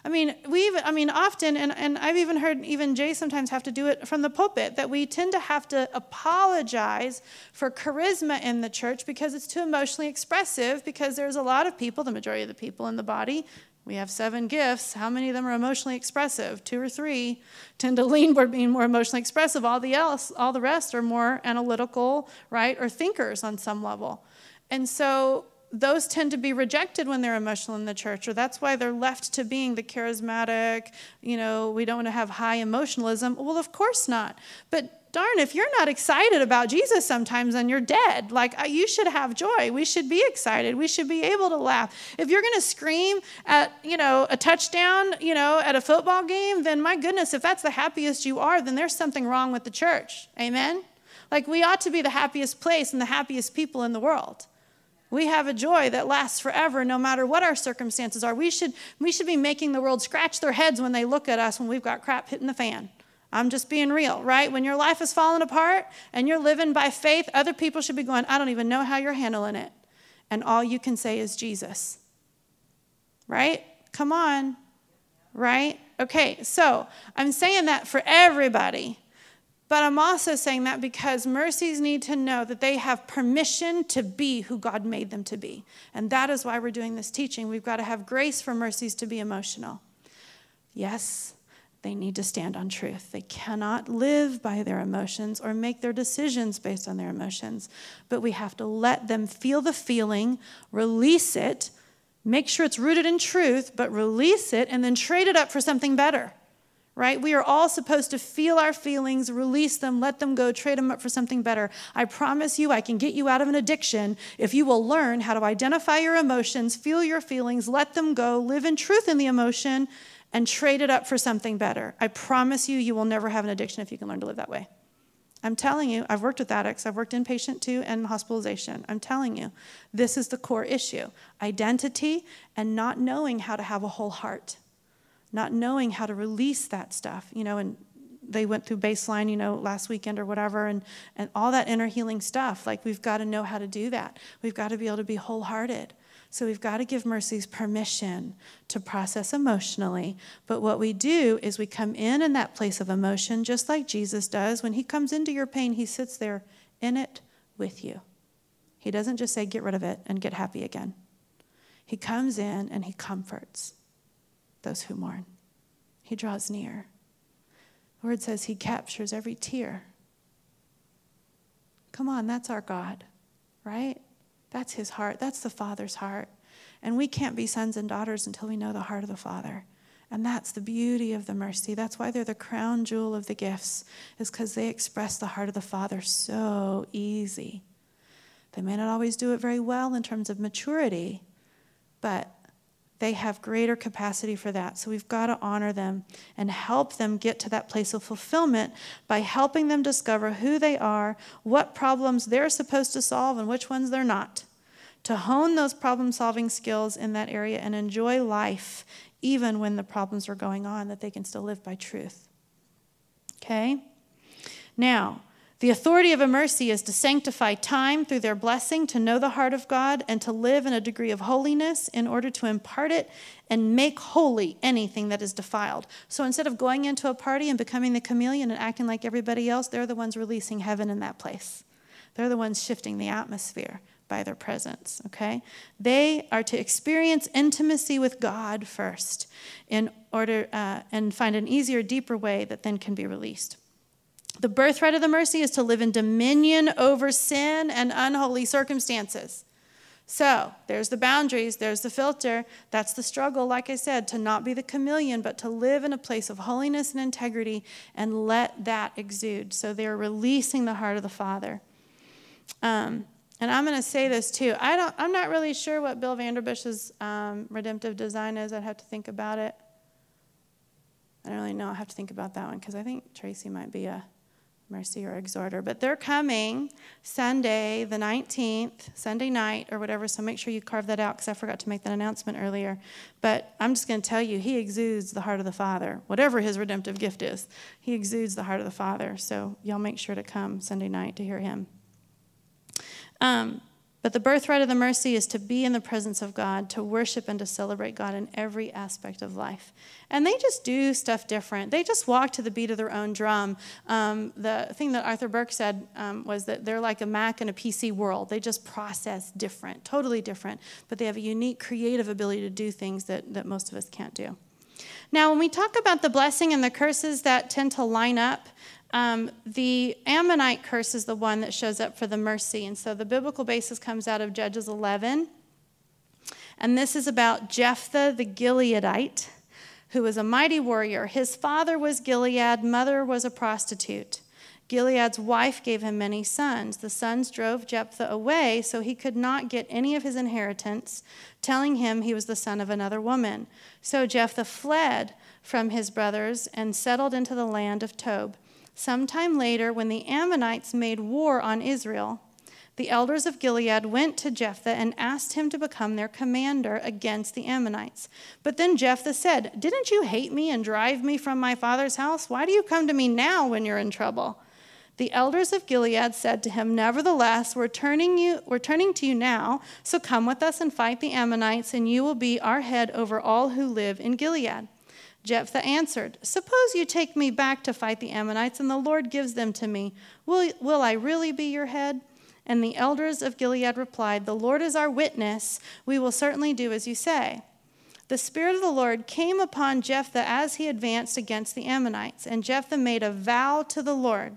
Often, and I've even heard even Jay sometimes have to do it from the pulpit, that we tend to have to apologize for charisma in the church because it's too emotionally expressive, because there's a lot of people, the majority of the people in the body, we have 7 gifts. How many of them are emotionally expressive? 2 or 3 tend to lean toward being more emotionally expressive. All the rest are more analytical, right, or thinkers on some level. And so those tend to be rejected when they're emotional in the church, or that's why they're left to being the charismatic, we don't want to have high emotionalism. Well, of course not. But darn, if you're not excited about Jesus sometimes, then you're dead. Like, you should have joy. We should be excited. We should be able to laugh. If you're going to scream at, a touchdown, at a football game, then my goodness, if that's the happiest you are, then there's something wrong with the church. Amen? Like, we ought to be the happiest place and the happiest people in the world. We have a joy that lasts forever, no matter what our circumstances are. We should be making the world scratch their heads when they look at us when we've got crap hitting the fan. I'm just being real, right? When your life is falling apart and you're living by faith, other people should be going, I don't even know how you're handling it. And all you can say is Jesus. Right? Come on. Right? Okay, so I'm saying that for everybody. But I'm also saying that because Mercies need to know that they have permission to be who God made them to be. And that is why we're doing this teaching. We've got to have grace for Mercies to be emotional. Yes, they need to stand on truth. They cannot live by their emotions or make their decisions based on their emotions. But we have to let them feel the feeling, release it, make sure it's rooted in truth, but release it and then trade it up for something better. Right? We are all supposed to feel our feelings, release them, let them go, trade them up for something better. I promise you I can get you out of an addiction if you will learn how to identify your emotions, feel your feelings, let them go, live in truth in the emotion, and trade it up for something better. I promise you will never have an addiction if you can learn to live that way. I'm telling you, I've worked with addicts. I've worked inpatient too and hospitalization. I'm telling you, this is the core issue. Identity and not knowing how to have a whole heart. Not knowing how to release that stuff, and they went through baseline, last weekend or whatever, and all that inner healing stuff. Like, we've got to know how to do that. We've got to be able to be wholehearted. So we've got to give mercies permission to process emotionally. But what we do is we come in that place of emotion, just like Jesus does. When he comes into your pain, he sits there in it with you. He doesn't just say, get rid of it and get happy again. He comes in and he comforts those who mourn. He draws near. The word says he captures every tear. Come on, that's our God, right? That's his heart. That's the Father's heart. And we can't be sons and daughters until we know the heart of the Father. And that's the beauty of the mercy. That's why they're the crown jewel of the gifts, is because they express the heart of the Father so easy. They may not always do it very well in terms of maturity, but they have greater capacity for that. So we've got to honor them and help them get to that place of fulfillment by helping them discover who they are, what problems they're supposed to solve and which ones they're not. To hone those problem-solving skills in that area and enjoy life even when the problems are going on, that they can still live by truth. Okay? Now, the authority of a mercy is to sanctify time through their blessing, to know the heart of God, and to live in a degree of holiness in order to impart it and make holy anything that is defiled. So instead of going into a party and becoming the chameleon and acting like everybody else, they're the ones releasing heaven in that place. They're the ones shifting the atmosphere by their presence, okay? They are to experience intimacy with God first in order and find an easier, deeper way that then can be released. The birthright of the mercy is to live in dominion over sin and unholy circumstances. So there's the boundaries, there's the filter. That's the struggle, like I said, to not be the chameleon, but to live in a place of holiness and integrity and let that exude. So they're releasing the heart of the Father. And I'm going to say this too. I'm not really sure what Bill Vanderbush's redemptive design is. I'd have to think about it. I don't really know. I'll have to think about that one because I think Tracy might be a mercy or exhorter. But they're coming Sunday, the 19th, Sunday night or whatever, so make sure you carve that out because I forgot to make that announcement earlier. But I'm just going to tell you, he exudes the heart of the Father. Whatever his redemptive gift is, he exudes the heart of the Father. So y'all make sure to come Sunday night to hear him. But the birthright of the mercy is to be in the presence of God, to worship and to celebrate God in every aspect of life. And they just do stuff different. They just walk to the beat of their own drum. The thing that Arthur Burke said was that they're like a Mac and a PC world. They just process different, totally different. But they have a unique creative ability to do things that most of us can't do. Now, when we talk about the blessing and the curses that tend to line up, the Ammonite curse is the one that shows up for the mercy. And so the biblical basis comes out of Judges 11. And this is about Jephthah the Gileadite, who was a mighty warrior. His father was Gilead, mother was a prostitute. Gilead's wife gave him many sons. The sons drove Jephthah away, so he could not get any of his inheritance, telling him he was the son of another woman. So Jephthah fled from his brothers and settled into the land of Tob. Sometime later, when the Ammonites made war on Israel, the elders of Gilead went to Jephthah and asked him to become their commander against the Ammonites. But then Jephthah said, "Didn't you hate me and drive me from my father's house? Why do you come to me now when you're in trouble?" The elders of Gilead said to him, "Nevertheless, we're turning to you now, so come with us and fight the Ammonites, and you will be our head over all who live in Gilead." Jephthah answered, "Suppose you take me back to fight the Ammonites, and the Lord gives them to me. Will I really be your head?" And the elders of Gilead replied, "The Lord is our witness. We will certainly do as you say." The Spirit of the Lord came upon Jephthah as he advanced against the Ammonites, and Jephthah made a vow to the Lord.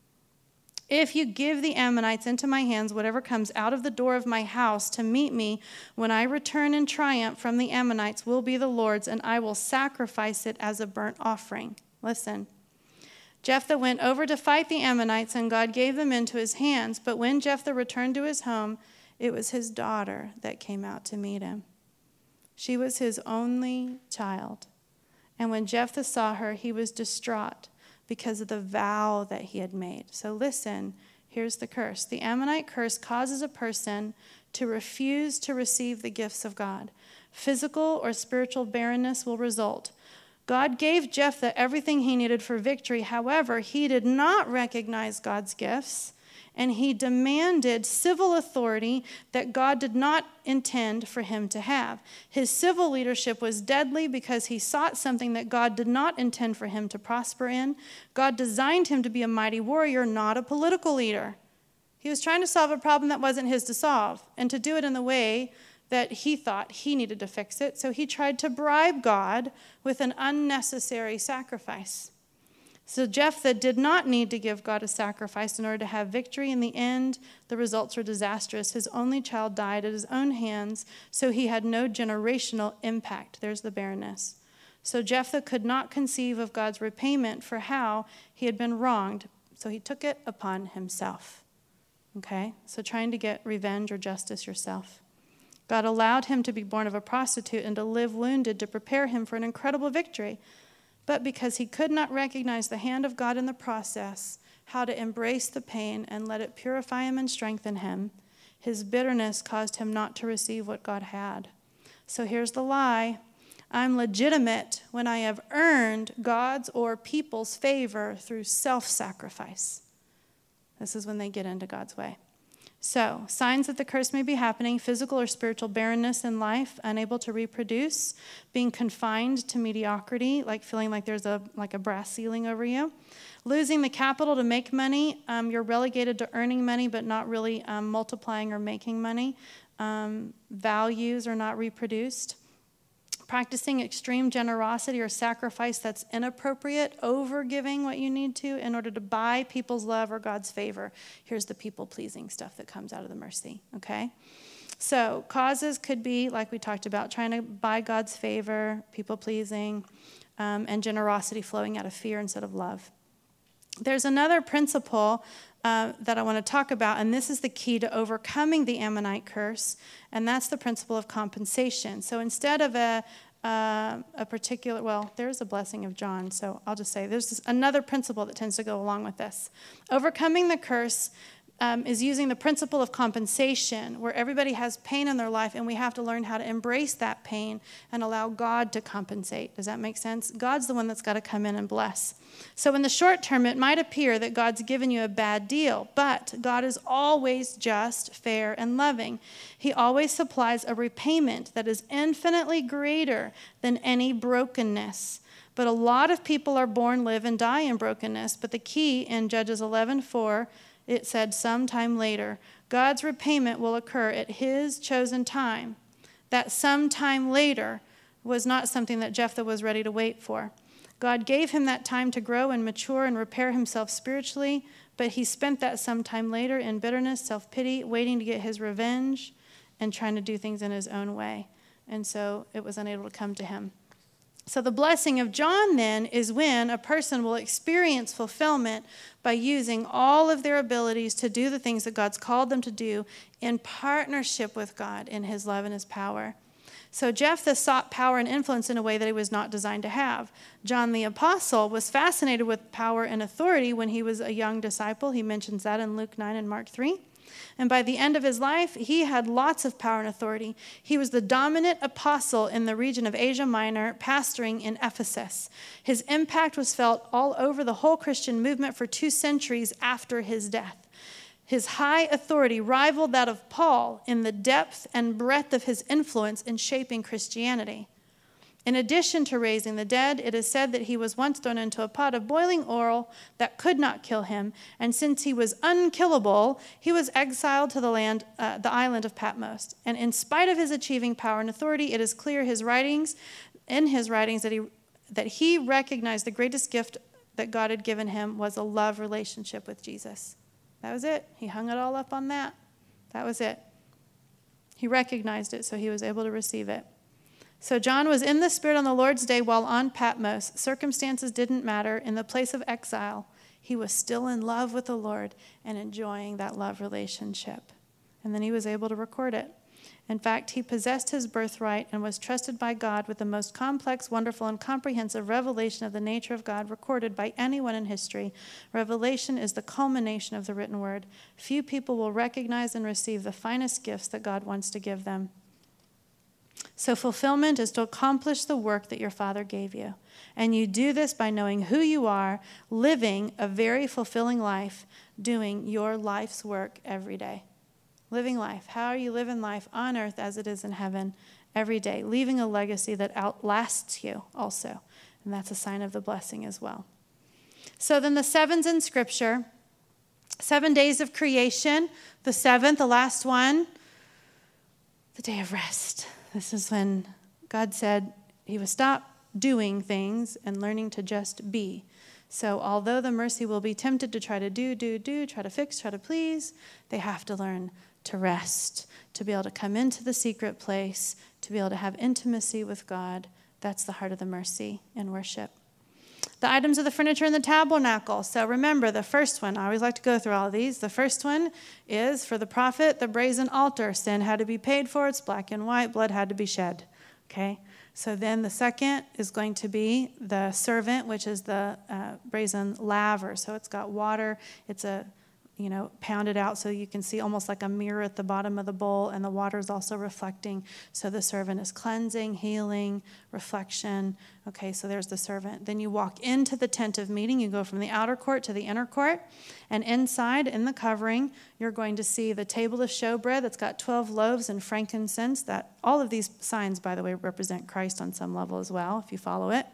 "If you give the Ammonites into my hands, whatever comes out of the door of my house to meet me when I return in triumph from the Ammonites will be the Lord's, and I will sacrifice it as a burnt offering." Listen. Jephthah went over to fight the Ammonites, and God gave them into his hands. But when Jephthah returned to his home, it was his daughter that came out to meet him. She was his only child. And when Jephthah saw her, he was distraught because of the vow that he had made. So listen, here's the curse. The Ammonite curse causes a person to refuse to receive the gifts of God. Physical or spiritual barrenness will result. God gave Jephthah everything he needed for victory. However, he did not recognize God's gifts, and he demanded civil authority that God did not intend for him to have. His civil leadership was deadly because he sought something that God did not intend for him to prosper in. God designed him to be a mighty warrior, not a political leader. He was trying to solve a problem that wasn't his to solve, and to do it in the way that he thought he needed to fix it. So he tried to bribe God with an unnecessary sacrifice. So Jephthah did not need to give God a sacrifice in order to have victory. In the end, the results were disastrous. His only child died at his own hands, so he had no generational impact. There's the barrenness. So Jephthah could not conceive of God's repayment for how he had been wronged, so he took it upon himself. Okay? So trying to get revenge or justice yourself. God allowed him to be born of a prostitute and to live wounded to prepare him for an incredible victory. But because he could not recognize the hand of God in the process, how to embrace the pain and let it purify him and strengthen him, his bitterness caused him not to receive what God had. So here's the lie. I'm legitimate when I have earned God's or people's favor through self-sacrifice. This is when they get into God's way. So, signs that the curse may be happening: physical or spiritual barrenness in life, unable to reproduce, being confined to mediocrity, like feeling like there's a brass ceiling over you, losing the capital to make money. You're relegated to earning money but not really multiplying or making money. Values are not reproduced. Practicing extreme generosity or sacrifice that's inappropriate, over-giving what you need to in order to buy people's love or God's favor. Here's the people-pleasing stuff that comes out of the mercy, okay? So causes could be, like we talked about, trying to buy God's favor, people-pleasing, and generosity flowing out of fear instead of love. There's another principle that I want to talk about, and this is the key to overcoming the Ammonite curse, and that's the principle of compensation. So instead of a particular, well, there's a blessing of John, so I'll just say there's another principle that tends to go along with this. Overcoming the curse is using the principle of compensation, where everybody has pain in their life, and we have to learn how to embrace that pain and allow God to compensate. Does that make sense? God's the one that's got to come in and bless. So in the short term, it might appear that God's given you a bad deal, but God is always just, fair, and loving. He always supplies a repayment that is infinitely greater than any brokenness. But a lot of people are born, live, and die in brokenness. But the key in Judges 11:4, it said sometime later, God's repayment will occur at his chosen time. That sometime later was not something that Jephthah was ready to wait for. God gave him that time to grow and mature and repair himself spiritually, but he spent that sometime later in bitterness, self-pity, waiting to get his revenge and trying to do things in his own way. And so it was unable to come to him. So the blessing of John then is when a person will experience fulfillment by using all of their abilities to do the things that God's called them to do in partnership with God in his love and his power. So Jephthah sought power and influence in a way that he was not designed to have. John the Apostle was fascinated with power and authority when he was a young disciple. He mentions that in Luke 9 and Mark 3. And by the end of his life, he had lots of power and authority. He was the dominant apostle in the region of Asia Minor, pastoring in Ephesus. His impact was felt all over the whole Christian movement for 2 centuries after his death. His high authority rivaled that of Paul in the depth and breadth of his influence in shaping Christianity. In addition to raising the dead, it is said that he was once thrown into a pot of boiling oil that could not kill him, and since he was unkillable, he was exiled to the island of Patmos. And in spite of his achieving power and authority, it is clear in his writings that he recognized the greatest gift that God had given him was a love relationship with Jesus. That was it. He hung it all up on that. That was it. He recognized it, so he was able to receive it. So John was in the Spirit on the Lord's day while on Patmos. Circumstances didn't matter. In the place of exile, he was still in love with the Lord and enjoying that love relationship. And then he was able to record it. In fact, he possessed his birthright and was trusted by God with the most complex, wonderful, and comprehensive revelation of the nature of God recorded by anyone in history. Revelation is the culmination of the written word. Few people will recognize and receive the finest gifts that God wants to give them. So fulfillment is to accomplish the work that your Father gave you. And you do this by knowing who you are, living a very fulfilling life, doing your life's work every day. Living life. How are you living life on earth as it is in heaven every day? Leaving a legacy that outlasts you also. And that's a sign of the blessing as well. So then the sevens in Scripture, 7 days of creation. The seventh, the last one, the day of rest. This is when God said he would stop doing things and learning to just be. So although the mercy will be tempted to try to do, try to fix, try to please, they have to learn to rest, to be able to come into the secret place, to be able to have intimacy with God. That's the heart of the mercy in worship. The items of the furniture in the tabernacle. So remember, the first one, I always like to go through all of these. The first one is for the prophet, the brazen altar. Sin had to be paid for. It's black and white. Blood had to be shed. Okay? So then the second is going to be the servant, which is the brazen laver. So it's got water. It's pounded out so you can see almost like a mirror at the bottom of the bowl, and the water is also reflecting. So the servant is cleansing, healing, reflection. Okay, so there's the servant. Then you walk into the tent of meeting. You go from the outer court to the inner court, and inside, in the covering, you're going to see the table of showbread that's got 12 loaves and frankincense. That all of these signs, by the way, represent Christ on some level as well, if you follow it.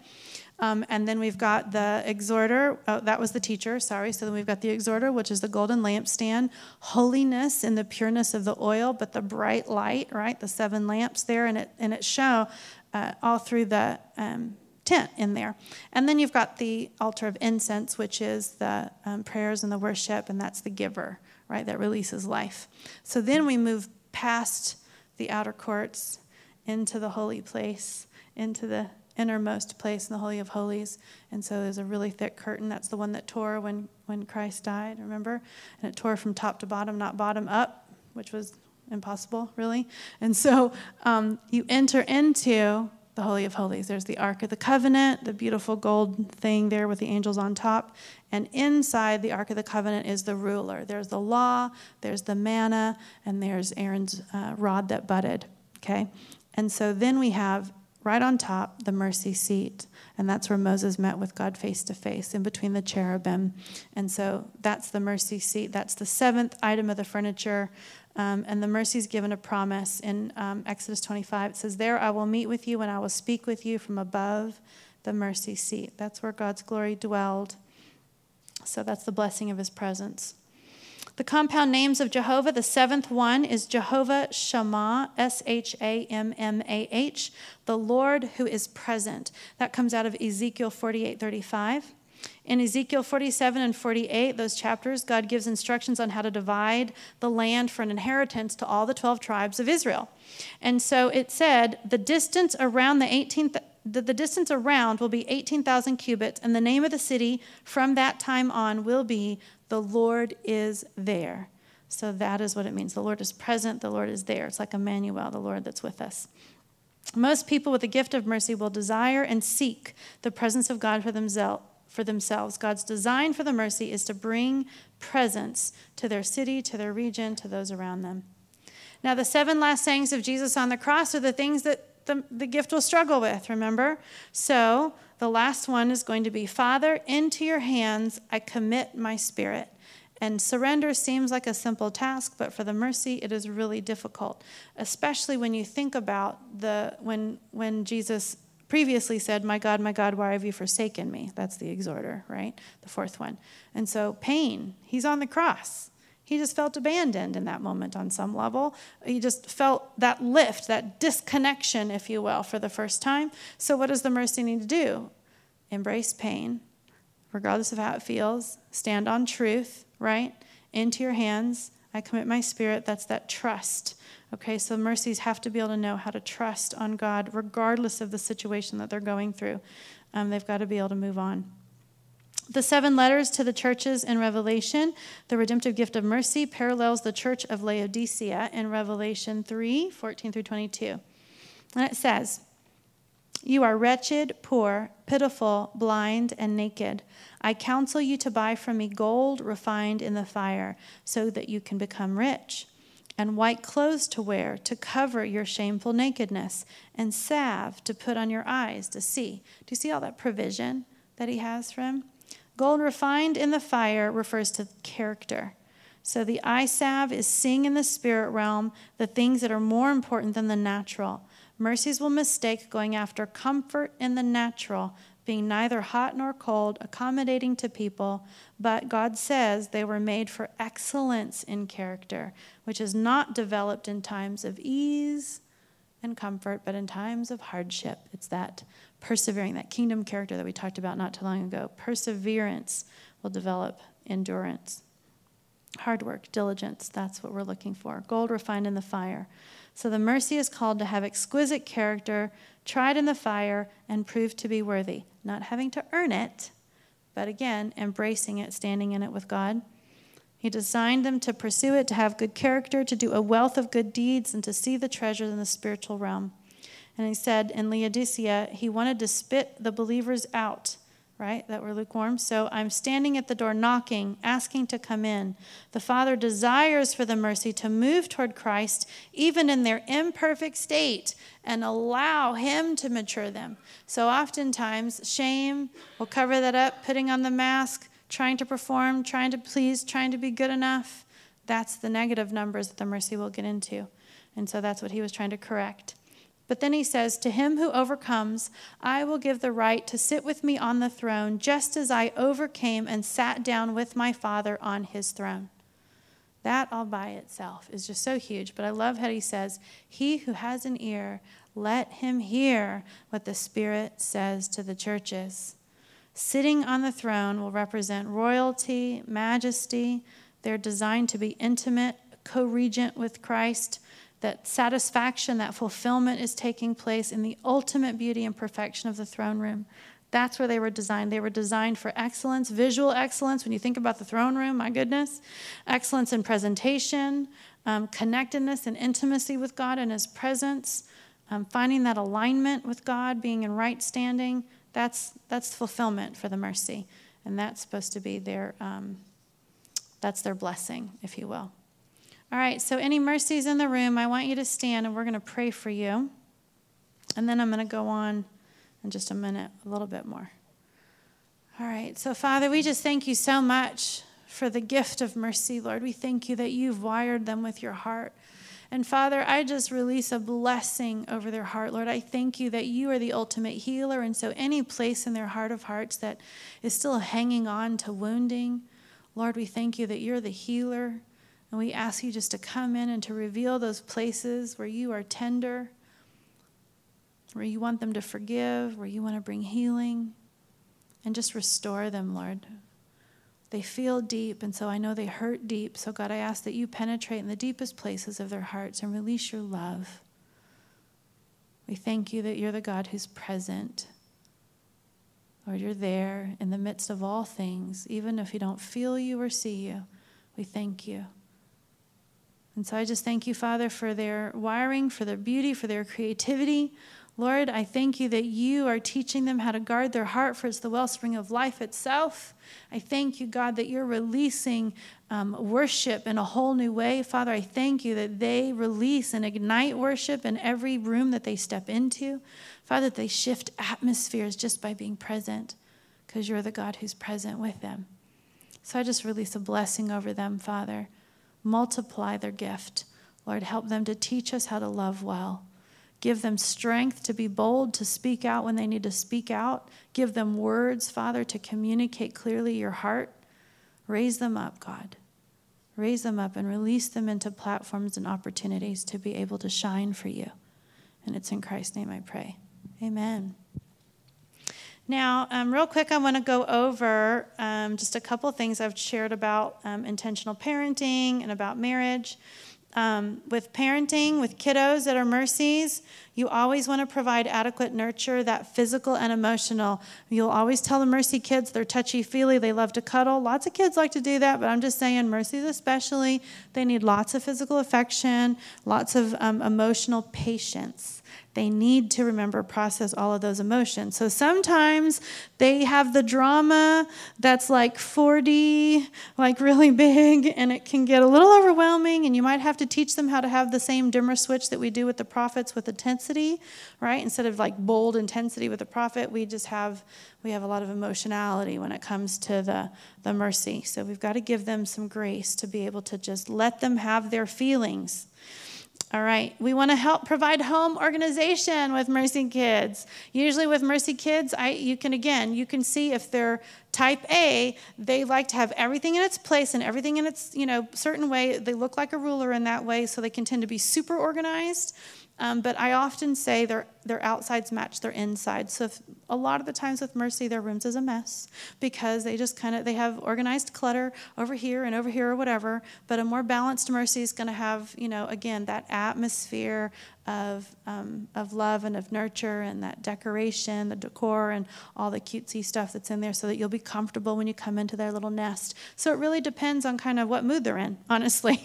And then we've got the exhorter. Oh, that was the teacher, sorry. So then we've got the exhorter, which is the golden lampstand. Holiness in the pureness of the oil, but the bright light, right? The 7 lamps there, and it show all through the tent in there. And then you've got the altar of incense, which is the prayers and the worship, and that's the giver, right? That releases life. So then we move past the outer courts into the holy place, into the innermost place in the Holy of Holies. And so there's a really thick curtain. That's the one that tore when Christ died, remember? And it tore from top to bottom, not bottom up, which was impossible, really. And so you enter into the Holy of Holies. There's the Ark of the Covenant, the beautiful gold thing there with the angels on top. And inside the Ark of the Covenant is the ruler. There's the law, there's the manna, and there's Aaron's rod that budded, okay? And so then we have right on top, the mercy seat. And that's where Moses met with God face to face, in between the cherubim. And so that's the mercy seat. That's the 7th item of the furniture. And the mercy is given a promise in Exodus 25. It says, "There I will meet with you, and I will speak with you from above the mercy seat." That's where God's glory dwelled. So that's the blessing of his presence. The compound names of Jehovah, the 7th one is Jehovah Shammah, Shammah, the Lord who is present. That comes out of Ezekiel 48:35. In Ezekiel 47 and 48, those chapters, God gives instructions on how to divide the land for an inheritance to all the 12 tribes of Israel. And so it said, the distance around the distance around will be 18,000 cubits, and the name of the city from that time on will be "The Lord is there." So that is what it means. The Lord is present. The Lord is there. It's like Emmanuel, the Lord that's with us. Most people with the gift of mercy will desire and seek the presence of God for themselves. God's design for the mercy is to bring presence to their city, to their region, to those around them. Now, the 7 last sayings of Jesus on the cross are the things that the gift will struggle with, remember? So the last one is going to be, "Father, into your hands I commit my spirit." And surrender seems like a simple task, but for the mercy, it is really difficult, especially when you think about when Jesus previously said, my God, why have you forsaken me?" That's the exhorter, right? The 4th one. And so pain, he's on the cross. He just felt abandoned in that moment on some level. He just felt that lift, that disconnection, if you will, for the first time. So what does the mercy need to do? Embrace pain, regardless of how it feels. Stand on truth, right? Into your hands, I commit my spirit. That's that trust. Okay, so mercies have to be able to know how to trust on God, regardless of the situation that they're going through. They've got to be able to move on. The 7 letters to the churches in Revelation, the redemptive gift of mercy, parallels the church of Laodicea in Revelation 3:14 through 22. And it says, "You are wretched, poor, pitiful, blind, and naked. I counsel you to buy from me gold refined in the fire, so that you can become rich, and white clothes to wear to cover your shameful nakedness, and salve to put on your eyes to see." Do you see all that provision that he has for him? Gold refined in the fire refers to character. So the eye salve is seeing in the spirit realm the things that are more important than the natural. Mercies will mistake going after comfort in the natural, being neither hot nor cold, accommodating to people, but God says they were made for excellence in character, which is not developed in times of ease and comfort, but in times of hardship. It's that persevering, that kingdom character that we talked about not too long ago. Perseverance will develop endurance. Hard work, diligence, that's what we're looking for. Gold refined in the fire. So the mercy is called to have exquisite character, tried in the fire, and proved to be worthy. Not having to earn it, but again, embracing it, standing in it with God. He designed them to pursue it, to have good character, to do a wealth of good deeds, and to see the treasures in the spiritual realm. And he said in Laodicea, he wanted to spit the believers out, right, that were lukewarm. So I'm standing at the door knocking, asking to come in. The Father desires for the mercy to move toward Christ, even in their imperfect state, and allow him to mature them. So oftentimes, shame will cover that up, putting on the mask, trying to perform, trying to please, trying to be good enough. That's the negative numbers that the mercy will get into. And so that's what he was trying to correct. But then he says, to him who overcomes, I will give the right to sit with me on the throne, just as I overcame and sat down with my Father on his throne. That all by itself is just so huge. But I love how he says, he who has an ear, let him hear what the Spirit says to the churches. Sitting on the throne will represent royalty, majesty. They're designed to be intimate, co-regent with Christ. That satisfaction, that fulfillment is taking place in the ultimate beauty and perfection of the throne room. That's where they were designed. They were designed for excellence, visual excellence. When you think about the throne room, my goodness, excellence in presentation, connectedness and intimacy with God and his presence, finding that alignment with God, being in right standing. That's fulfillment for the mercy. And that's supposed to be that's their blessing, if you will. All right, so any mercies in the room, I want you to stand and we're going to pray for you. And then I'm going to go on in just a minute, a little bit more. All right, so Father, we just thank you so much for the gift of mercy, Lord. We thank you that you've wired them with your heart. And Father, I just release a blessing over their heart, Lord. I thank you that you are the ultimate healer. And so any place in their heart of hearts that is still hanging on to wounding, Lord, we thank you that you're the healer. And we ask you just to come in and to reveal those places where you are tender, where you want them to forgive, where you want to bring healing, and just restore them, Lord. They feel deep, and so I know they hurt deep. So God, I ask that you penetrate in the deepest places of their hearts and release your love. We thank you that you're the God who's present. Lord, you're there in the midst of all things, even if you don't feel you or see you. We thank you. And so I just thank you, Father, for their wiring, for their beauty, for their creativity. Lord, I thank you that you are teaching them how to guard their heart, for it's the wellspring of life itself. I thank you, God, that you're releasing worship in a whole new way. Father, I thank you that they release and ignite worship in every room that they step into. Father, that they shift atmospheres just by being present, because you're the God who's present with them. So I just release a blessing over them, Father. Multiply their gift. Lord, help them to teach us how to love well. Give them strength to be bold, to speak out when they need to speak out. Give them words, Father, to communicate clearly your heart. Raise them up, God. Raise them up and release them into platforms and opportunities to be able to shine for you. And it's in Christ's name I pray. Amen. Now, real quick, I want to go over just a couple of things I've shared about intentional parenting and about marriage. With parenting, with kiddos that are mercies, you always want to provide adequate nurture, that physical and emotional. You'll always tell the mercy kids they're touchy-feely, they love to cuddle. Lots of kids like to do that, but I'm just saying mercies especially, they need lots of physical affection, lots of emotional patience. They need to remember, process all of those emotions. So sometimes they have the drama that's like 4D, like really big, and it can get a little overwhelming, and you might have to teach them how to have the same dimmer switch that we do with the prophets with intensity, right? Instead of like bold intensity with the prophet, we have a lot of emotionality when it comes to the mercy. So we've got to give them some grace to be able to just let them have their feelings. All right, we want to help provide home organization with Mercy Kids. Usually with Mercy Kids, you can see if they're type A, they like to have everything in its place and everything in its, certain way. They look like a ruler in that way, so they can tend to be super organized. But I often say their outsides match their insides. So a lot of the times with Mercy, their rooms is a mess because they just they have organized clutter over here and over here or whatever. But a more balanced Mercy is going to have, again, that atmosphere of love and of nurture and that decoration, the decor, and all the cutesy stuff that's in there so that you'll be comfortable when you come into their little nest. So it really depends on kind of what mood they're in, honestly,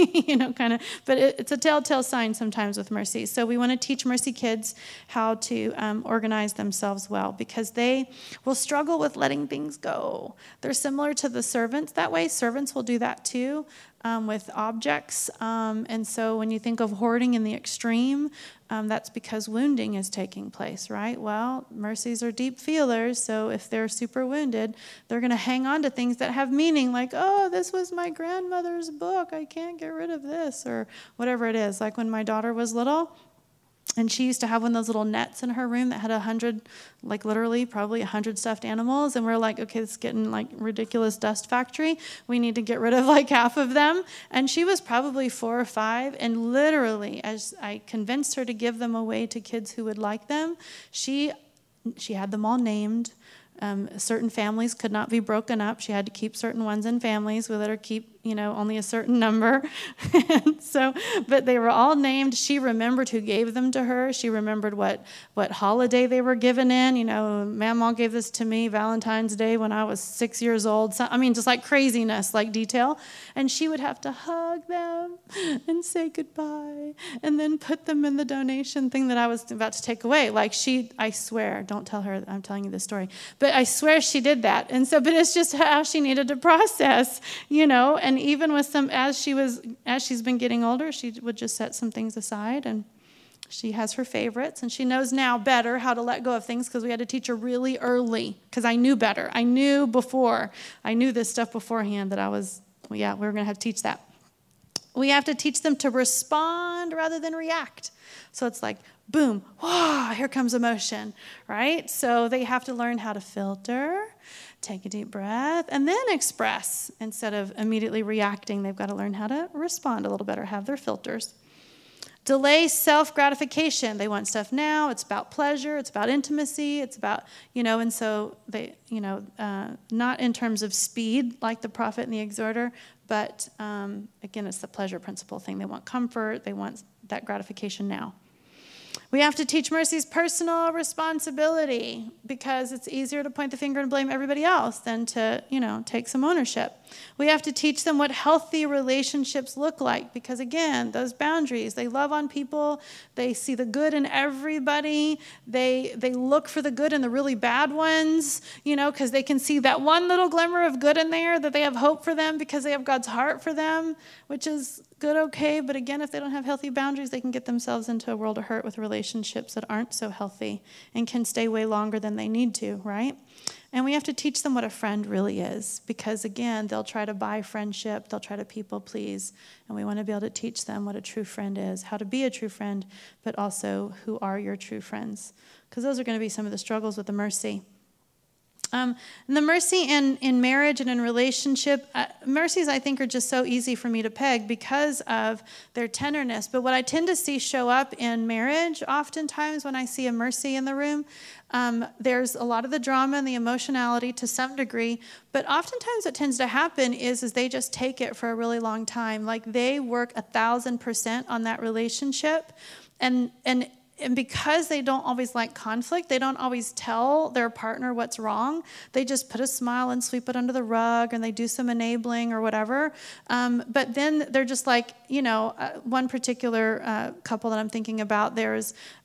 But it's a telltale sign sometimes with Mercy. So we want to teach Mercy Kids how to organize themselves well because they will struggle with letting things go. They're similar to the servants that way. Servants will do that too. With objects. And so when you think of hoarding in the extreme, that's because wounding is taking place, right? Well, Mercies are deep feelers, so if they're super wounded, they're going to hang on to things that have meaning, like, oh, this was my grandmother's book. I can't get rid of this, or whatever it is. Like when my daughter was little, and she used to have one of those little nets in her room that had 100, like literally probably 100 stuffed animals. And we're like, okay, it's getting like ridiculous dust factory. We need to get rid of like half of them. And she was probably 4 or 5. And literally, as I convinced her to give them away to kids who would like them, she had them all named. Certain families could not be broken up. She had to keep certain ones in families. We let her keep, only a certain number. But they were all named. She remembered who gave them to her. She remembered what holiday they were given in. Mamaw gave this to me Valentine's Day when I was 6 years old. So, just like craziness, like detail. And she would have to hug them and say goodbye and then put them in the donation thing that I was about to take away. I swear, don't tell her I'm telling you this story, but I swear she did that. And so, but it's just how she needed to process, and even with as she's been getting older, she would just set some things aside, and she has her favorites, and she knows now better how to let go of things because we had to teach her really early because I knew better. I knew this stuff beforehand that we were going to have to teach that. We have to teach them to respond rather than react. So it's like, boom, whoa, here comes emotion, right? So they have to learn how to filter, take a deep breath, and then express. Instead of immediately reacting, they've got to learn how to respond a little better, have their filters. Delay self-gratification. They want stuff now. It's about pleasure. It's about intimacy. It's about, and so they, not in terms of speed like the prophet and the exhorter, but again, it's the pleasure principle thing. They want comfort. They want that gratification now. We have to teach Mercy's personal responsibility because it's easier to point the finger and blame everybody else than to, take some ownership. We have to teach them what healthy relationships look like because, again, those boundaries, they love on people. They see the good in everybody. They look for the good in the really bad ones, because they can see that one little glimmer of good in there that they have hope for them because they have God's heart for them, which is good, okay. But again, if they don't have healthy boundaries, they can get themselves into a world of hurt with relationships that aren't so healthy and can stay way longer than they need to, right? And we have to teach them what a friend really is because, again, they'll try to buy friendship. They'll try to people please. And we want to be able to teach them what a true friend is, how to be a true friend, but also who are your true friends. Because those are going to be some of the struggles with the mercy. And the mercy in marriage and in relationship, mercies I think are just so easy for me to peg because of their tenderness. But what I tend to see show up in marriage oftentimes when I see a mercy in the room, there's a lot of the drama and the emotionality to some degree. But oftentimes what tends to happen is they just take it for a really long time. Like they work 1,000% on that relationship. And because they don't always like conflict, they don't always tell their partner what's wrong. They just put a smile and sweep it under the rug, and they do some enabling or whatever. But then they're just like, one particular couple that I'm thinking about, there's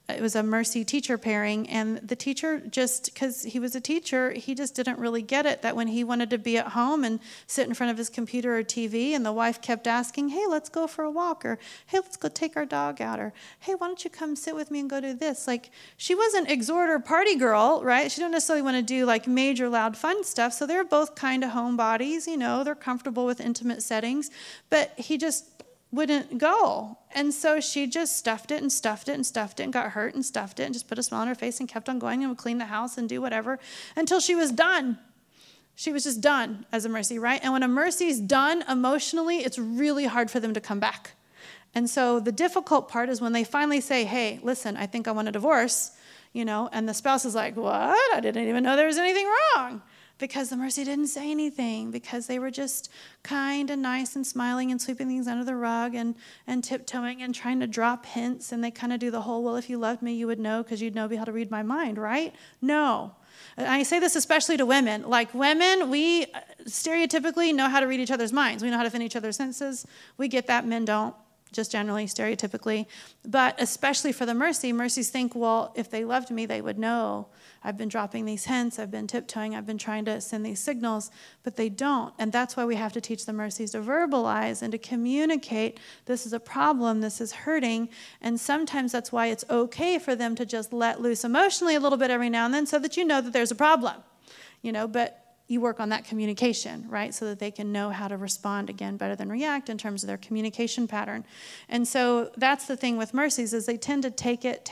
it was a Mercy teacher pairing, and the teacher, just because he was a teacher, he just didn't really get it, that when he wanted to be at home and sit in front of his computer or TV, and the wife kept asking, hey, let's go for a walk, or hey, let's go take our dog out, or hey, why don't you come sit with me and go do this? Like, she wasn't exhorter party girl, right? She didn't necessarily want to do like major loud fun stuff, so they're both kind of homebodies, they're comfortable with intimate settings, but he just wouldn't go. And so she just stuffed it and stuffed it and stuffed it and got hurt and stuffed it and just put a smile on her face and kept on going and would clean the house and do whatever until she was done. She was just done as a Mercy, right? And when a Mercy's done emotionally, it's really hard for them to come back. And so the difficult part is when they finally say, hey, listen, I think I want a divorce, and the spouse is like, what? I didn't even know there was anything wrong. Because the Mercy didn't say anything, because they were just kind and nice and smiling and sweeping things under the rug and tiptoeing and trying to drop hints. And they kind of do the whole, well, if you loved me, you would know because you'd know how to read my mind, right? No. I say this especially to women. Like women, we stereotypically know how to read each other's minds. We know how to fit each other's senses. We get that. Men don't, just generally, stereotypically. But especially for the Mercies think, well, if they loved me, they would know. I've been dropping these hints, I've been tiptoeing, I've been trying to send these signals, but they don't. And that's why we have to teach the Mercies to verbalize and to communicate, this is a problem, this is hurting. And sometimes that's why it's okay for them to just let loose emotionally a little bit every now and then so that you know that there's a problem, but you work on that communication, right? So that they can know how to respond again better than react in terms of their communication pattern. And so that's the thing with Mercies is they tend to take it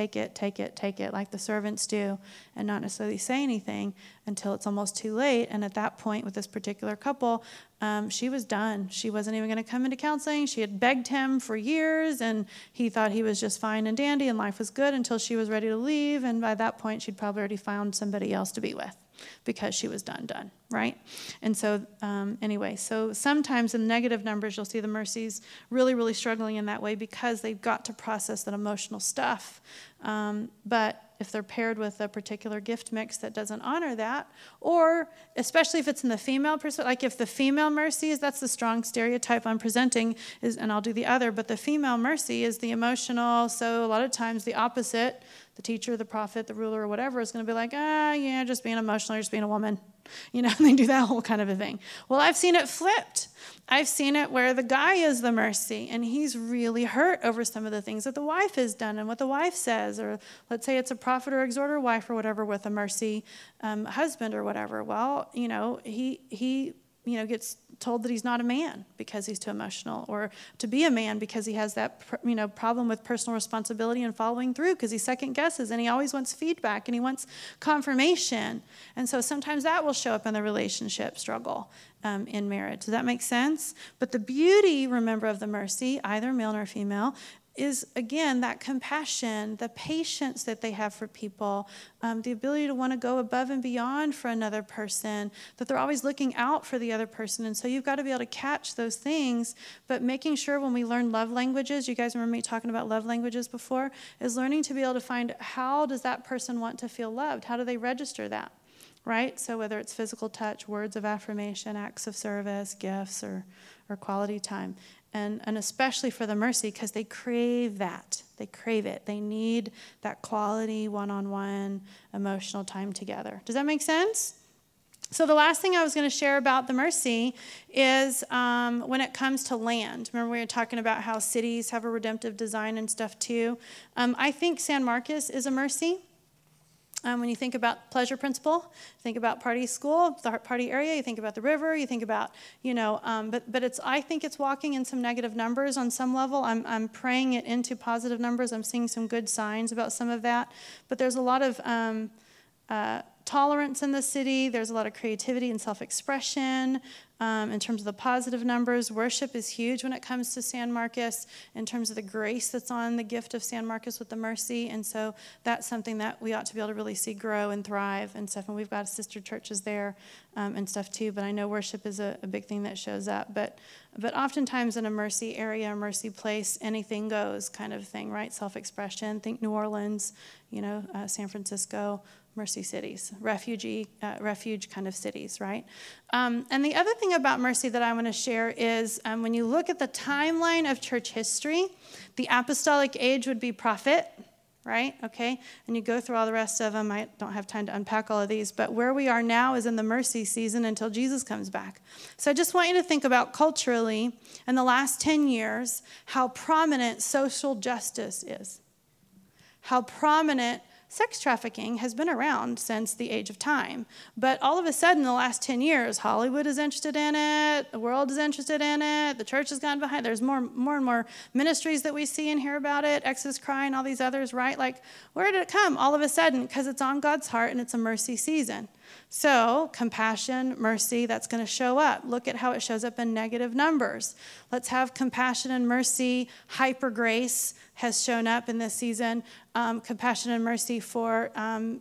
like the servants do and not necessarily say anything until it's almost too late. And at that point with this particular couple, she was done. She wasn't even going to come into counseling. She had begged him for years and he thought he was just fine and dandy and life was good until she was ready to leave. And by that point, she'd probably already found somebody else to be with, because she was done, right? And so anyway, so sometimes in negative numbers, you'll see the Mercies really, really struggling in that way because they've got to process that emotional stuff. But if they're paired with a particular gift mix that doesn't honor that, or especially if it's in the female perspective, like if the female Mercy is, that's the strong stereotype I'm presenting, is, and I'll do the other, but the female Mercy is the emotional, so a lot of times the opposite, the teacher, the prophet, the ruler, or whatever, is going to be like, yeah, just being emotional, you're just being a woman. And they do that whole kind of a thing. Well, I've seen it flipped. I've seen it where the guy is the Mercy, and he's really hurt over some of the things that the wife has done and what the wife says. Or let's say it's a prophet or exhorter wife or whatever with a Mercy husband or whatever. Well, he gets told that he's not a man because he's too emotional, or to be a man because he has that, problem with personal responsibility and following through because he second guesses and he always wants feedback and he wants confirmation. And so sometimes that will show up in the relationship struggle in marriage. Does that make sense? But the beauty, remember, of the Mercy, either male or female, is, again, that compassion, the patience that they have for people, the ability to want to go above and beyond for another person, that they're always looking out for the other person. And so you've got to be able to catch those things, but making sure when we learn love languages, you guys remember me talking about love languages before, is learning to be able to find, how does that person want to feel loved? How do they register that? Right? So whether it's physical touch, words of affirmation, acts of service, gifts, or quality time. And especially for the Mercy, because they crave that. They crave it. They need that quality, one-on-one, emotional time together. Does that make sense? So the last thing I was going to share about the Mercy is when it comes to land. Remember we were talking about how cities have a redemptive design and stuff too. I think San Marcos is a Mercy. When you think about pleasure principle, think about party school, the party area, you think about the river, you think about, but it's, I think it's walking in some negative numbers on some level. I'm praying it into positive numbers. I'm seeing some good signs about some of that. But there's a lot of tolerance in the city. There's a lot of creativity and self-expression. In terms of the positive numbers, worship is huge when it comes to San Marcos in terms of the grace that's on the gift of San Marcos with the Mercy. And so that's something that we ought to be able to really see grow and thrive and stuff. And we've got sister churches there and stuff too. But I know worship is a big thing that shows up. But oftentimes in a Mercy area, a Mercy place, anything goes kind of thing, right? Self-expression. Think New Orleans, San Francisco. Mercy cities, refuge kind of cities, right? And the other thing about Mercy that I want to share is when you look at the timeline of church history, the apostolic age would be prophet, right? Okay, and you go through all the rest of them. I don't have time to unpack all of these, but where we are now is in the mercy season until Jesus comes back. So I just want you to think about culturally in the last 10 years how prominent social justice is, how prominent sex trafficking has been around since the age of time. But all of a sudden, in the last 10 years, Hollywood is interested in it, the world is interested in it, the church has gone behind. There's more and more ministries that we see and hear about it, Exodus Cry and all these others, right? Like, where did it come? All of a sudden, because it's on God's heart and it's a mercy season. So compassion, mercy, that's going to show up. Look at how it shows up in negative numbers. Let's have compassion and mercy. Hyper grace has shown up in this season. Compassion and mercy for,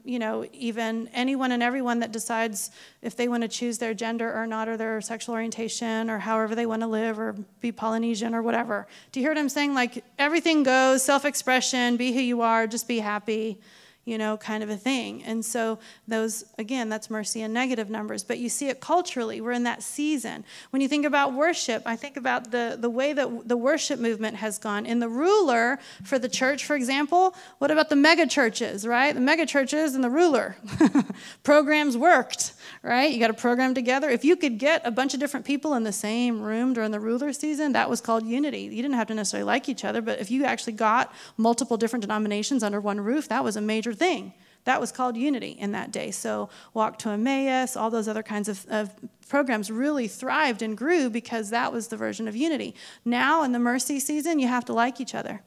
even anyone and everyone that decides if they want to choose their gender or not, or their sexual orientation, or however they want to live, or be Polynesian or whatever. Do you hear what I'm saying? Like, everything goes, self-expression, be who you are, just be happy, kind of a thing. And so those, again, that's mercy in negative numbers. But you see it culturally. We're in that season. When you think about worship, I think about the way that the worship movement has gone. In the ruler for the church, for example, what about the mega churches, right? The mega churches and the ruler. Programs worked, right? You got a program together. If you could get a bunch of different people in the same room during the ruler season, that was called unity. You didn't have to necessarily like each other, but if you actually got multiple different denominations under one roof, that was a major thing. That was called unity in that day. So Walk to Emmaus, all those other kinds of programs really thrived and grew because that was the version of unity. Now in the mercy season, you have to like each other.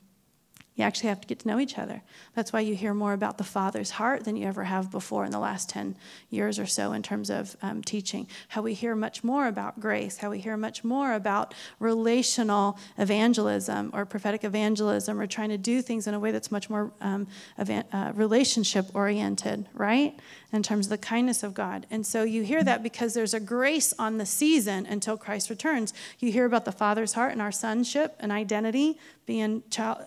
You actually have to get to know each other. That's why you hear more about the Father's heart than you ever have before in the last 10 years or so in terms of teaching. How we hear much more about grace, how we hear much more about relational evangelism or prophetic evangelism, or trying to do things in a way that's much more relationship-oriented, right? In terms of the kindness of God. And so you hear that because there's a grace on the season until Christ returns. You hear about the Father's heart and our sonship and identity, being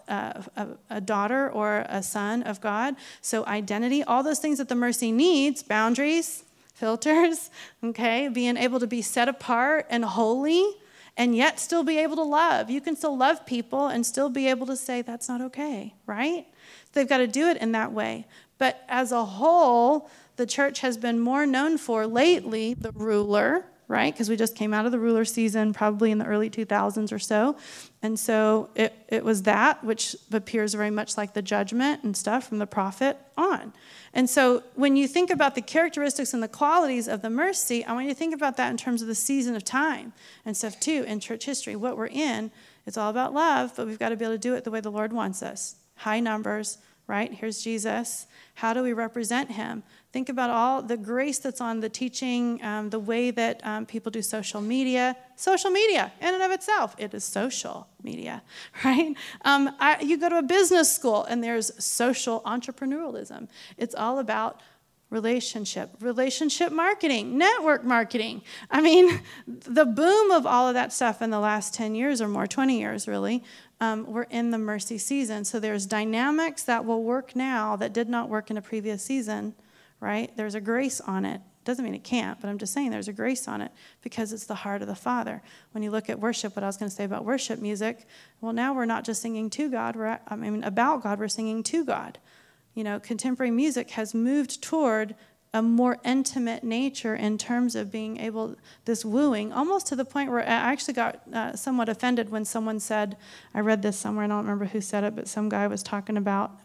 a daughter or a son of God. So identity, all those things that the mercy needs, boundaries, filters, okay, being able to be set apart and holy and yet still be able to love. You can still love people and still be able to say that's not okay, right? So they've got to do it in that way. But as a whole, the church has been more known for lately the ruler, right? Because we just came out of the ruler season probably in the early 2000s or so. And so it was that, which appears very much like the judgment and stuff from the prophet on. And so when you think about the characteristics and the qualities of the mercy, I want you to think about that in terms of the season of time and stuff too in church history. What we're in, it's all about love, but we've got to be able to do it the way the Lord wants us. High numbers, right? Here's Jesus. How do we represent him? Think about all the grace that's on the teaching, the way that people do social media. Social media, in and of itself, it is social media, right? You go to a business school, and there's social entrepreneurialism. It's all about relationship marketing, network marketing. I mean, the boom of all of that stuff in the last 10 years or more, 20 years really, we're in the mercy season. So there's dynamics that will work now that did not work in a previous season, right? There's a grace on it. Doesn't mean it can't, but I'm just saying there's a grace on it because it's the heart of the Father. When you look at worship, what I was going to say about worship music, well, now we're not just singing to God, about God, we're singing to God. Contemporary music has moved toward a more intimate nature in terms of being able, this wooing, almost to the point where I actually got somewhat offended when someone said, I read this somewhere, I don't remember who said it, but some guy was talking about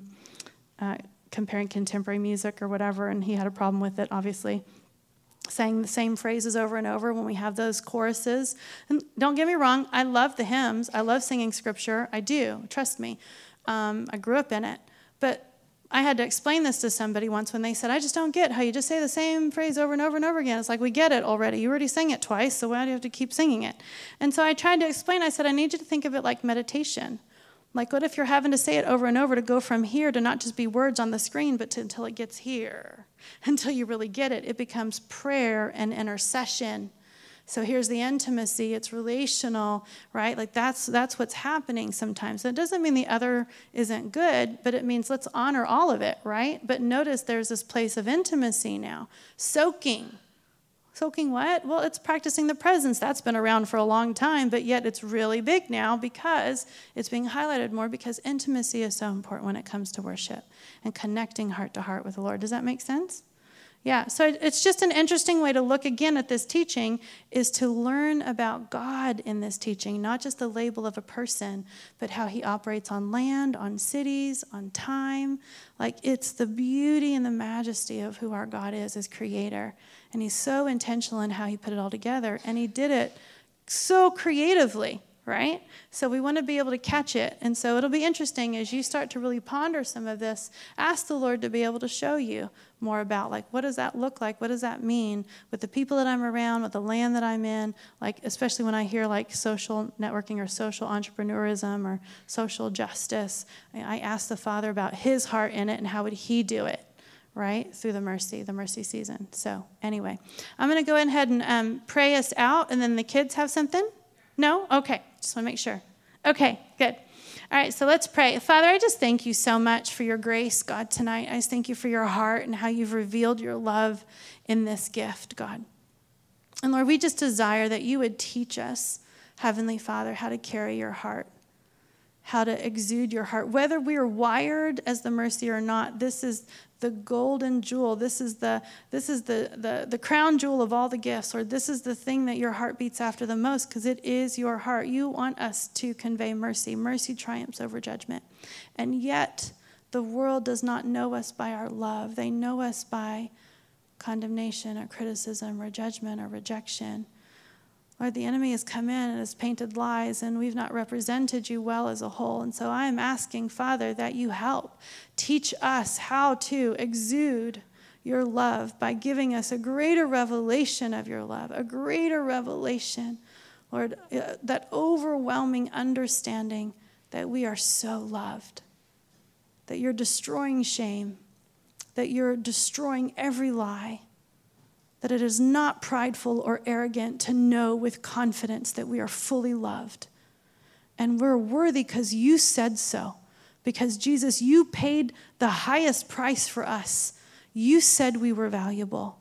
comparing contemporary music or whatever, and he had a problem with it, obviously, saying the same phrases over and over when we have those choruses. And don't get me wrong, I love the hymns, I love singing scripture, I do, trust me. I grew up in it, but I had to explain this to somebody once when they said, I just don't get how you just say the same phrase over and over and over again. It's like, we get it already. You already sang it twice, so why do you have to keep singing it? And so I tried to explain. I said, I need you to think of it like meditation. Like, what if you're having to say it over and over to go from here to not just be words on the screen, but until it gets here, until you really get it. It becomes prayer and intercession. So here's the intimacy. It's relational, right? Like that's what's happening sometimes. That doesn't mean the other isn't good, but it means let's honor all of it, right? But notice there's this place of intimacy now. Soaking. Soaking what? Well, it's practicing the presence. That's been around for a long time, but yet it's really big now because it's being highlighted more, because intimacy is so important when it comes to worship and connecting heart to heart with the Lord. Does that make sense? Yeah, so it's just an interesting way to look again at this teaching, is to learn about God in this teaching, not just the label of a person, but how he operates on land, on cities, on time. Like, it's the beauty and the majesty of who our God is as creator. And he's so intentional in how he put it all together, and he did it so creatively, right? So we want to be able to catch it. And so it'll be interesting as you start to really ponder some of this. Ask the Lord to be able to show you more about, like, what does that look like? What does that mean with the people that I'm around, with the land that I'm in? Like, especially when I hear like social networking or social entrepreneurism or social justice, I ask the Father about his heart in it and how would he do it, right? Through the mercy season. So anyway, I'm going to go ahead and pray us out, and then the kids have something? No? Okay. Just want to make sure. Okay, good. All right, so let's pray. Father, I just thank you so much for your grace, God, tonight. I just thank you for your heart and how you've revealed your love in this gift, God. And Lord, we just desire that you would teach us, Heavenly Father, how to carry your heart, how to exude your heart. Whether we are wired as the mercy or not, this is the golden jewel. This is the crown jewel of all the gifts, or this is the thing that your heart beats after the most, because it is your heart. You want us to convey mercy. Mercy triumphs over judgment. And yet the world does not know us by our love. They know us by condemnation or criticism or judgment or rejection. Lord, the enemy has come in and has painted lies, and we've not represented you well as a whole. And so I am asking, Father, that you help teach us how to exude your love by giving us a greater revelation of your love, a greater revelation, Lord, that overwhelming understanding that we are so loved, that you're destroying shame, that you're destroying every lie, that it is not prideful or arrogant to know with confidence that we are fully loved. And we're worthy because you said so. Because, Jesus, you paid the highest price for us. You said we were valuable.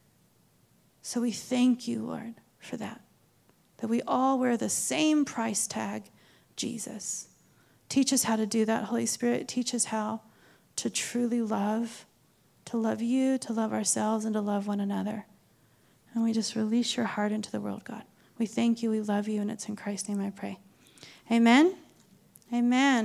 So we thank you, Lord, for that. That we all wear the same price tag, Jesus. Teach us how to do that, Holy Spirit. Teach us how to truly love you, to love ourselves, and to love one another. And we just release your heart into the world, God. We thank you, we love you, and it's in Christ's name I pray. Amen. Amen.